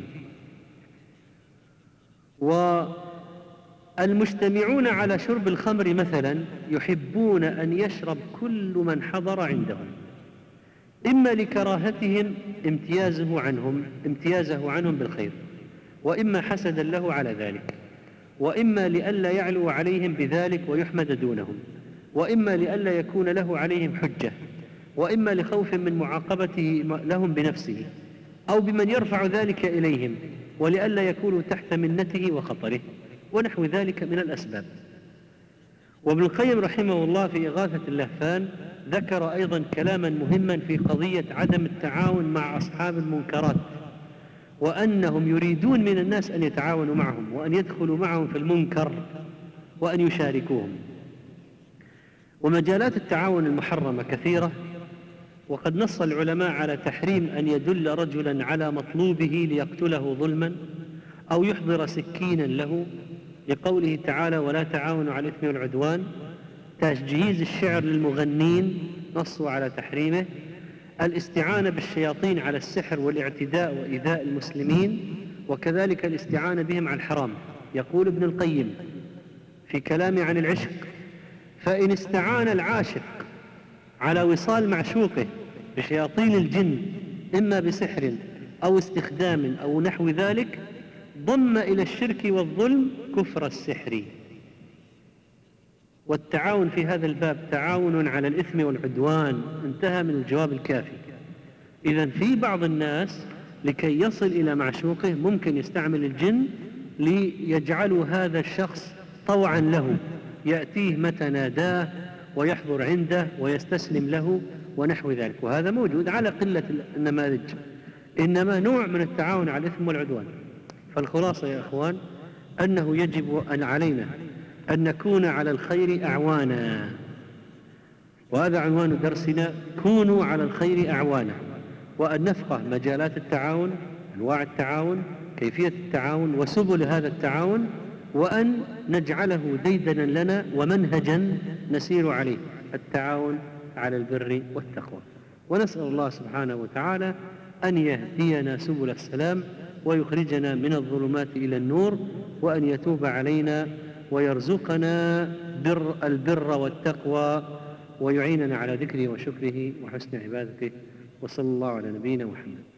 والمجتمعون على شرب الخمر مثلا يحبون أن يشرب كل من حضر عندهم، إما لكراهتهم امتيازه عنهم امتيازه عنهم بالخير، وإما حسدا له على ذلك، وإما لئلا يعلو عليهم بذلك ويحمد دونهم، وإما لئلا يكون له عليهم حجة، وإما لخوف من معاقبته لهم بنفسه، أو بمن يرفع ذلك إليهم ولئلا يكونوا تحت منته وخطره ونحو ذلك من الأسباب. وابن القيم رحمه الله في إغاثة اللهفان ذكر أيضا كلاما مهما في قضية عدم التعاون مع أصحاب المنكرات، وأنهم يريدون من الناس أن يتعاونوا معهم وأن يدخلوا معهم في المنكر وأن يشاركوهم. ومجالات التعاون المحرمة كثيرة، وقد نص العلماء على تحريم أن يدل رجلا على مطلوبه ليقتله ظلما أو يحضر سكينا له، لقوله تعالى ولا تعاونوا على الإثم والعدوان. تجهيز الشعر للمغنين نصوا على تحريمه. الاستعانة بالشياطين على السحر والاعتداء وإيذاء المسلمين، وكذلك الاستعانة بهم على الحرام. يقول ابن القيم في كلامه عن العشق: فإن استعان العاشق على وصال معشوقه بشياطين الجن إما بسحر أو استخدام أو نحو ذلك ضم إلى الشرك والظلم كفر السحر. والتعاون في هذا الباب تعاون على الإثم والعدوان، انتهى من الجواب الكافي. إذن في بعض الناس لكي يصل إلى معشوقه ممكن يستعمل الجن ليجعلوا هذا الشخص طوعا له، يأتيه متى ناداه ويحضر عنده ويستسلم له ونحو ذلك، وهذا موجود على قلة النماذج، إنما نوع من التعاون على الإثم والعدوان. فالخلاصة يا أخوان أنه يجب أن علينا أن نكون على الخير أعوانا، وهذا عنوان درسنا: كونوا على الخير أعوانا، وأن نفقه مجالات التعاون، أنواع التعاون، كيفية التعاون وسبل هذا التعاون، وأن نجعله ديدنا لنا ومنهجا نسير عليه، التعاون على البر والتقوى. ونسأل الله سبحانه وتعالى أن يهدينا سبل السلام ويخرجنا من الظلمات إلى النور، وأن يتوب علينا ويرزقنا بر البر والتقوى، ويعيننا على ذكره وشكره وحسن عبادته. وصلى الله على نبينا محمد.